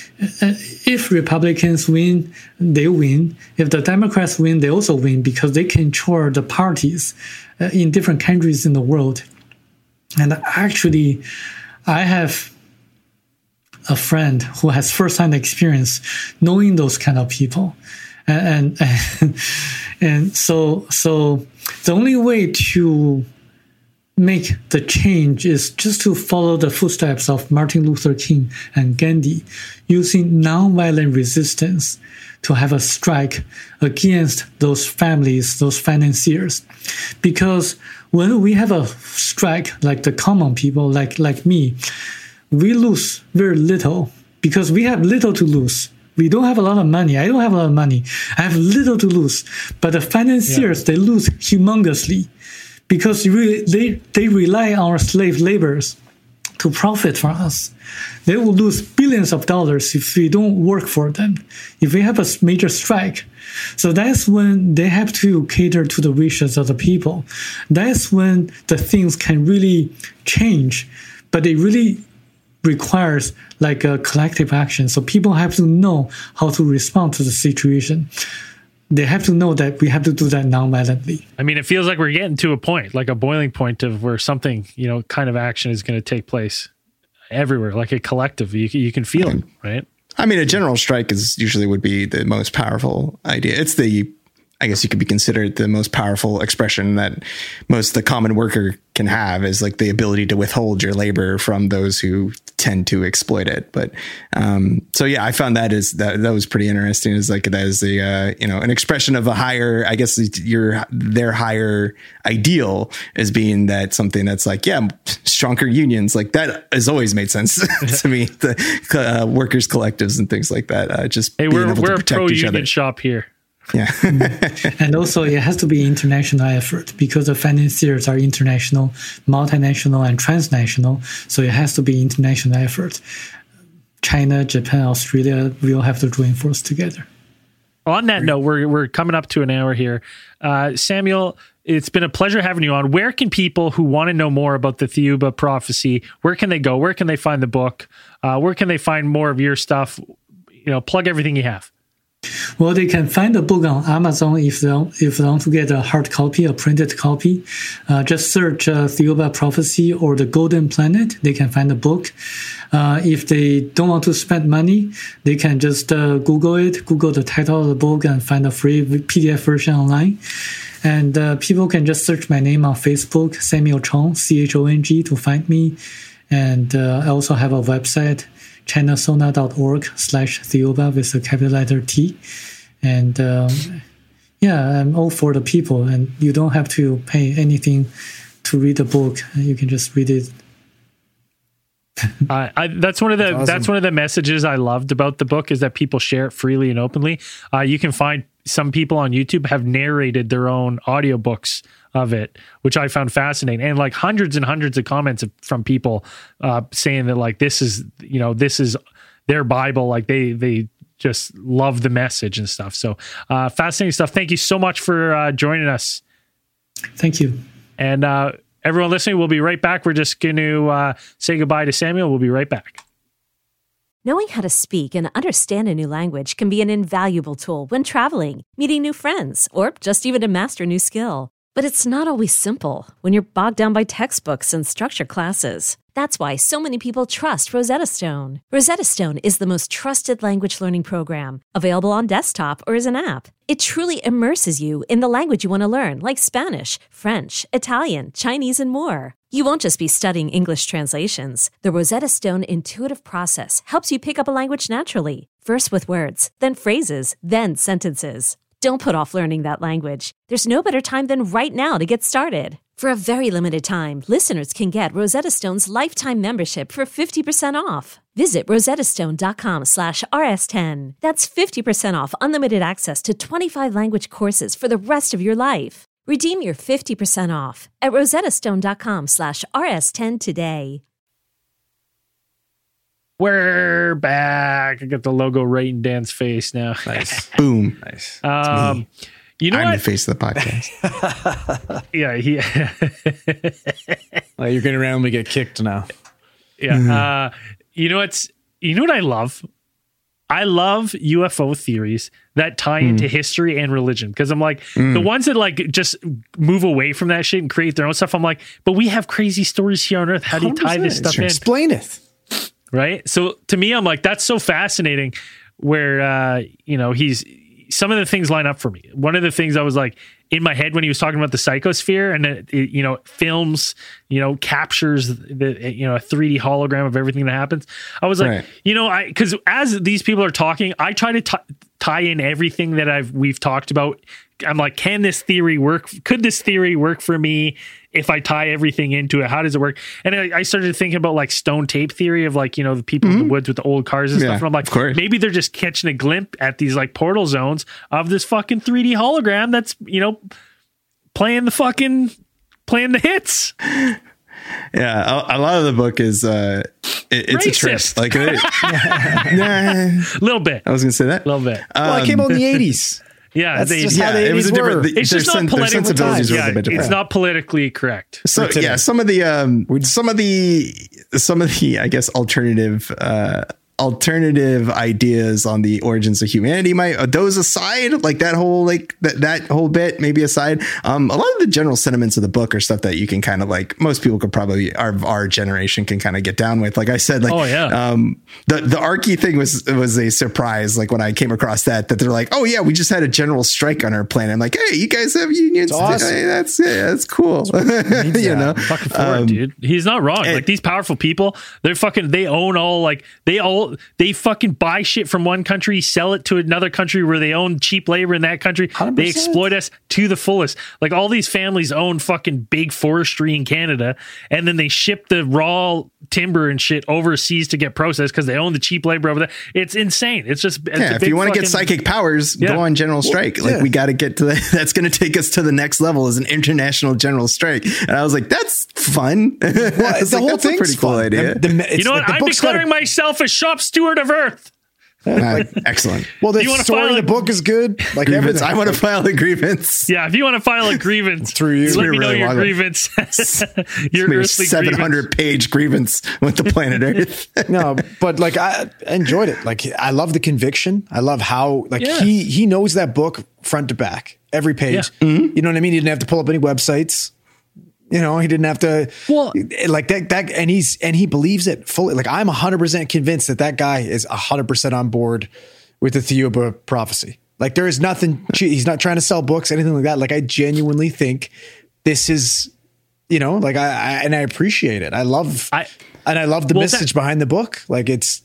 if Republicans win, they win. If the Democrats win, they also win, because they control the parties uh, in different countries in the world. And actually, I have a friend who has first-hand experience knowing those kind of people, and and, and so so the only way to make the change is just to follow the footsteps of Martin Luther King and Gandhi, using nonviolent resistance to have a strike against those families, those financiers. Because when we have a strike, like the common people, like, like me, we lose very little because we have little to lose. We don't have a lot of money. I don't have a lot of money. I have little to lose. But the financiers, yeah. they lose humongously, because really they, they rely on our slave laborers to profit from us. They will lose billions of dollars if we don't work for them, if we have a major strike. So that's when they have to cater to the wishes of the people. That's when the things can really change, but it really requires like a collective action. So people have to know how to respond to the situation. They have to know that we have to do that nonviolently. I mean, it feels like we're getting to a point, like a boiling point of where something, you know, kind of action is going to take place everywhere, like a collective. You, you can feel it, right? I mean, a general strike is usually would be the most powerful idea. It's the, I guess you could be considered the most powerful expression that most the common worker can have, is like the ability to withhold your labor from those who tend to exploit it. But um, so, yeah, I found that is that that was pretty interesting. Is like that is a uh, you know, an expression of a higher, I guess your their higher ideal as being that something that's like, yeah, stronger unions, like that has always made sense to me. The uh, workers collectives and things like that. Uh, just hey, being we're able we're to a protect pro each union other. shop here. Yeah. And also it has to be international effort, because the financiers are international, multinational and transnational. So it has to be international effort. China, Japan, Australia will have to join force together. On that note, we're we're coming up to an hour here. Uh, Samuel, it's been a pleasure having you on. Where can people who want to know more about the Thiuba prophecy, where can they go? Where can they find the book? Uh, where can they find more of your stuff? You know, plug everything you have. Well, they can find the book on Amazon if they don't, if they want to get a hard copy, a printed copy. Uh, just search uh, Thiuba Prophecy or The Golden Planet. They can find the book. Uh, if they don't want to spend money, they can just uh, Google it, Google the title of the book, and find a free P D F version online. And uh, people can just search my name on Facebook, Samuel Chong, C H O N G, to find me. And uh, I also have a website, chinasona.org slash Thiuba with a capital letter T. And um, yeah, I'm all for the people. And you don't have to pay anything to read the book. You can just read it. uh, I, that's one of the that's, awesome. that's one of the messages I loved about the book, is that people share it freely and openly. Uh, you can find some people on YouTube have narrated their own audiobooks of it, which I found fascinating, and like hundreds and hundreds of comments from people uh, saying that like this is you know this is their Bible, like they they just love the message and stuff. So uh, fascinating stuff. Thank you so much for uh, joining us. Thank you. And uh, everyone listening, we'll be right back. We're just going to uh, say goodbye to Samuel. We'll be right back. Knowing how to speak and understand a new language can be an invaluable tool when traveling, meeting new friends, or just even to master a new skill. But it's not always simple when you're bogged down by textbooks and structured classes. That's why so many people trust Rosetta Stone. Rosetta Stone is the most trusted language learning program, available on desktop or as an app. It truly immerses you in the language you want to learn, like Spanish, French, Italian, Chinese, and more. You won't just be studying English translations. The Rosetta Stone intuitive process helps you pick up a language naturally, first with words, then phrases, then sentences. Don't put off learning that language. There's no better time than right now to get started. For a very limited time, listeners can get Rosetta Stone's lifetime membership for fifty percent off. Visit rosettastone.com slash rs10. That's fifty percent off unlimited access to twenty-five language courses for the rest of your life. Redeem your fifty percent off at rosettastone.com slash rs10 today. We're back. I got the logo right in Dan's face now. Nice. Boom. Nice. Um, you know I'm what? the face of the podcast. yeah. He, well, you're going to randomly get kicked now. Yeah. Mm-hmm. Uh, you know what's, you know what I love? I love U F O theories that tie mm. into history and religion, because I'm like, mm. the ones that like just move away from that shit and create their own stuff. I'm like, but we have crazy stories here on Earth. How do you tie this stuff in? Explain it. Right. So to me, I'm like, that's so fascinating where, uh, you know, he's, some of the things line up for me. One of the things I was like in my head when he was talking about the psychosphere, and it, it, you know, films, you know, captures the, you know, a three D hologram of everything that happens. I was like, right. you know, I, cause as these people are talking, I try to t- tie in everything that I've, we've talked about. I'm like, can this theory work? Could this theory work for me if I tie everything into it? How does it work? And I, I started thinking about like stone tape theory of like, you know, the people mm-hmm. in the woods with the old cars and yeah, stuff. And I'm like, maybe they're just catching a glimpse at these like portal zones of this fucking three D hologram that's, you know, playing the fucking, playing the hits. Yeah, a, a lot of the book is uh, it, it's Racist. a trip. Like a nah, little bit. I was going to say that. A little bit. Um, well, it came out in the eighties. Yeah, that's they, just yeah, how the it was a different. were. The, it's just not sen- politically sensibilities yeah, a bit different. It's not politically correct. So yeah, some of the um, some of the some of the I guess alternative uh, alternative ideas on the origins of humanity might uh, those aside, like that whole like that that whole bit maybe aside. Um, a lot of the general sentiments of the book are stuff that you can kind of like most people could probably our our generation can kind of get down with. Like I said, like oh yeah, um, the the Archie thing was was a surprise. Like when I came across that, that they're like, oh yeah, we just had a general strike on our planet. I'm like, hey, you guys have unions. That's awesome. Hey, that's yeah, that's cool. you know, fucking forward, um, dude. He's not wrong. And, like these powerful people, they're fucking. They own all like they all they fucking buy shit from one country, sell it to another country where they own cheap labor in that country. one hundred percent. They exploit us to the fullest. Like all these families own fucking big forestry in Canada, and then they ship the raw timber and shit overseas to get processed because they own the cheap labor over there. It's insane. It's just it's yeah. If you want to get psychic powers, yeah. go on general strike. Well, like yeah. we got to get to the, that's going to take us to the next level as an international general strike. And I was like, that's fun. Well, the like, whole that's a pretty cool fun. idea. The, the, you know what? like I'm declaring gotta... myself a shop steward of Earth. Uh, excellent. Well, the You wanna story file of the a- book is good. Like Grievance. everything. I want to file a grievance. Yeah, if you want to file a grievance Through you. let me know Really your long one. grievance. your Maybe earthly seven grievance. hundred page grievance with the planet Earth. No, but like I enjoyed it. Like I love the conviction. I love how like Yeah. he he knows that book front to back, every page. Yeah. You know what I mean? He didn't have to pull up any websites. You know, he didn't have to. Well- like that that and he's and he believes it fully. Like I'm one hundred percent convinced that that guy is one hundred percent on board with the Theoba prophecy. Like there is nothing. He's not trying to sell books, anything like that. Like I genuinely think this is. You know, like I, I and I appreciate it. I love I- and I love the well, message that- behind the book. Like it's,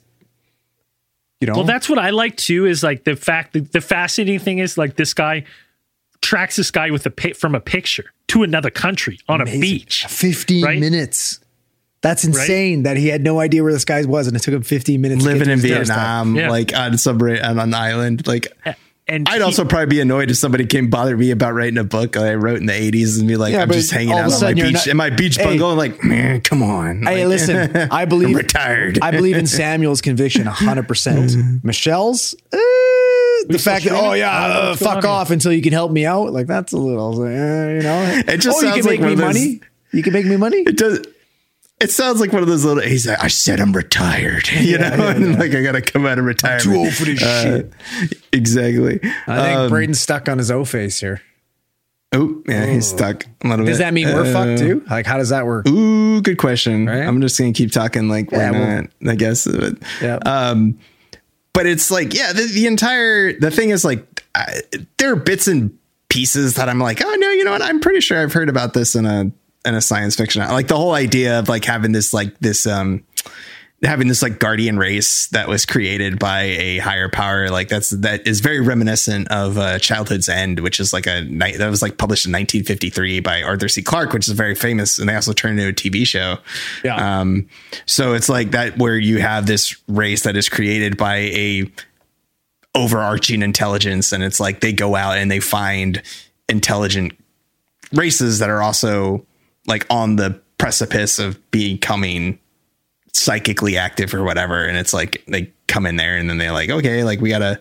you know, Well, that's what I like too. Is like the fact that the fascinating thing is like this guy tracks this guy with a pi- from a picture to another country on amazing. a beach. fifteen right? minutes. That's insane that he had no idea where this guy was, and it took him fifteen minutes. to Living get in to his doorstep. Vietnam, Yeah. like on some on an island, like. And I'd he- also probably be annoyed if somebody came bother me about writing a book I wrote in the eighties and be like, Yeah, I'm but just hanging all of out a on my sudden you're beach not- in my beach Hey. bungalow. Like, man, come on. Hey, Like, listen, I believe I'm retired. I believe in Samuel's conviction one hundred percent. Michelle's, uh, the fact that, streaming? oh, yeah, I don't know uh, what's going fuck on off until you can help me out. Like, that's a little, uh, you know. It just oh, you sounds can like make me one of those- money? You can make me money? It does. It sounds like one of those little. He's like, I said I'm retired, you Yeah, know, yeah, and yeah. like I gotta come out of retirement. too old for this shit. Exactly. I think Um, Braden's stuck on his O face here. Oh, yeah, he's stuck a little bit. Does that mean we're Uh, fucked too? Like, how does that work? Ooh, good question. Right? I'm just gonna keep talking. Like, why Yeah, well- not? I guess. But, Yeah. Um, but it's like, yeah, the, the entire the thing is like, I, there are bits and pieces that I'm like, oh no, you know what? I'm pretty sure I've heard about this in a in a science fiction. Like the whole idea of like having this like this um having this like guardian race that was created by a higher power, like that's that is very reminiscent of uh, Childhood's End, which is like a night that was like published in nineteen fifty-three by Arthur C. Clarke, which is very famous, and they also turned into a T V show. Yeah. Um, so it's like that where you have this race that is created by a overarching intelligence, and it's like they go out and they find intelligent races that are also like on the precipice of becoming psychically active or whatever, and it's like they come in there and then they're like, okay, like we gotta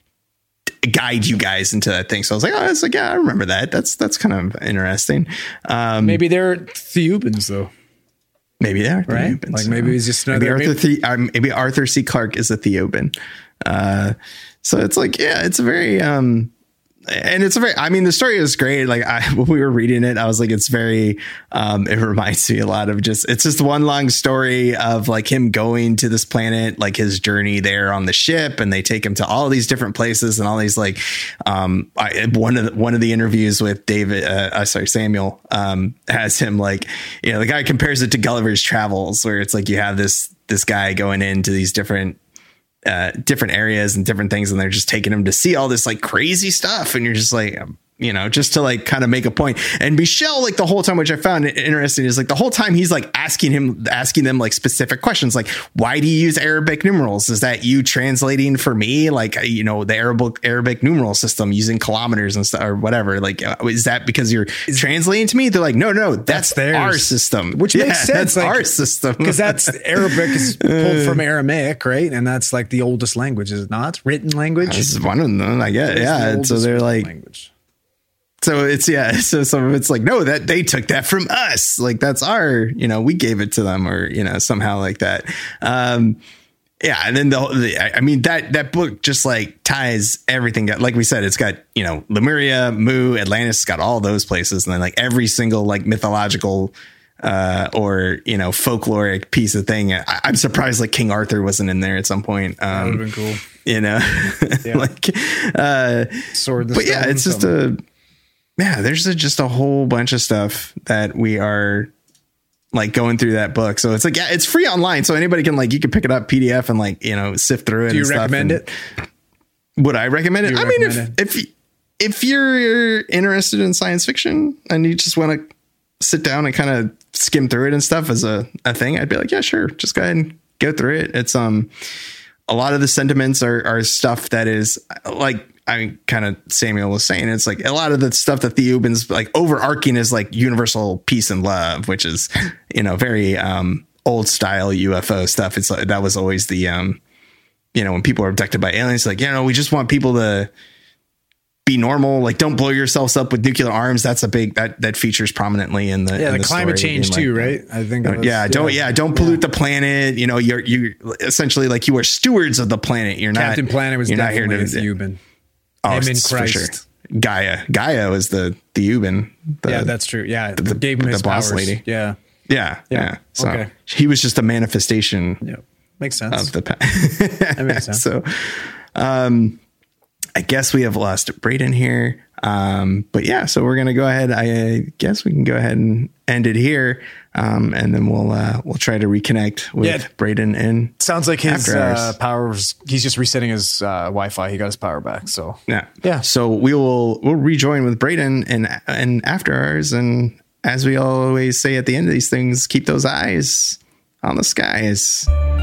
guide you guys into that thing. So I was like, oh, it's like, yeah, I remember that. That's that's kind of interesting. Um, Maybe they're Theubans though. maybe they are Right? Theobans. Like maybe he's just maybe another- Arthur, the, um, maybe Arthur C. Clarke is a Theoban. Uh, so it's like, yeah, it's a very um, and it's a very, I mean, the story is great. Like I, when we were reading it, I was like, it's very, um, it reminds me a lot of just, it's just one long story of like him going to this planet, like his journey there on the ship, and they take him to all these different places and all these like, um, I, one of the, one of the interviews with David, uh, uh sorry, Samuel, um, has him like, you know, the guy compares it to Gulliver's Travels, where it's like you have this, this guy going into these different, uh, different areas and different things, and they're just taking him to see all this like crazy stuff, and you're just like, um, you know, just to like kind of make a point. And Michel, like the whole time, which I found interesting, is like the whole time he's like asking him, asking them like specific questions, like, why do you use Arabic numerals? Is that you translating for me? Like, you know, the Arabic Arabic numeral system using kilometers and stuff or whatever. Like, uh, is that because you're translating to me? They're like, no, no, that's, That's theirs. our system, Which Yeah, makes sense. That's like, our system because that's Arabic is pulled from Aramaic, right? And that's like the oldest language, is it not? Written language. This is one of them, I guess. It's the Yeah. And so oldest they're written like, language. so it's, yeah. So some of it's like, no, that they took that from us. Like that's our, you know, we gave it to them, or, you know, somehow like that. Um, yeah. And then the, the I mean, that, that book just like ties everything. Like we said, it's got, you know, Lemuria, Mu, Atlantis, it's got all those places. And then like every single like mythological uh, or, you know, folkloric piece of thing. I, I'm surprised like King Arthur wasn't in there at some point. Um, That would have been cool. you know, like, uh, Sword. The but yeah, Stone, it's just something. a, yeah, there's a, just a whole bunch of stuff that we are like going through that book. So it's like, yeah, it's free online. So anybody can like, you can pick it up P D F and like, you know, sift through it. Do you and stuff. recommend And it? Would I recommend it? Do you I mean, recommend if, if, if you're interested in science fiction and you just want to sit down and kind of skim through it and stuff as a, a thing, I'd be like, yeah, sure. Just go ahead and go through it. It's, um, a lot of the sentiments are, are stuff that is like, I mean, kind of Samuel was saying, it's like a lot of the stuff that the Theubans like overarching is like universal peace and love, which is, you know, very, um, old style U F O stuff. It's like, that was always the, um, you know, when people are abducted by aliens, like, you know, we just want people to be normal. Like, don't blow yourselves up with nuclear arms. That's a big, that, that features prominently in the, yeah, in the, the climate story. change And, too, like, right? I think. It was, yeah, don't, yeah, don't pollute yeah. the planet. You know, you're, you essentially like you are stewards of the planet. You're Captain not, Captain Planet was you're not here definitely to, a Theban. Oh, Him in for Christ. sure. Gaia, Gaia was the, the Theban. The, yeah, that's true. Yeah. The, the, gave him his the boss powers. lady. Yeah. Yeah. Yeah. Yeah. So Okay. he was just a manifestation. Yeah. Makes sense. Of the pa- that makes sense. So, um, I guess we have lost Braden here. Um, but yeah, so we're going to go ahead. I guess we can go ahead and end it here. Um, and then we'll, uh, we'll try to reconnect with Yeah. Braden and Sounds like his After Hours. uh, power was, he's just resetting his uh, Wi-Fi. He got his power back. So yeah. Yeah. So we will, we'll rejoin with Braden and, and After Hours. And as we always say at the end of these things, keep those eyes on the skies.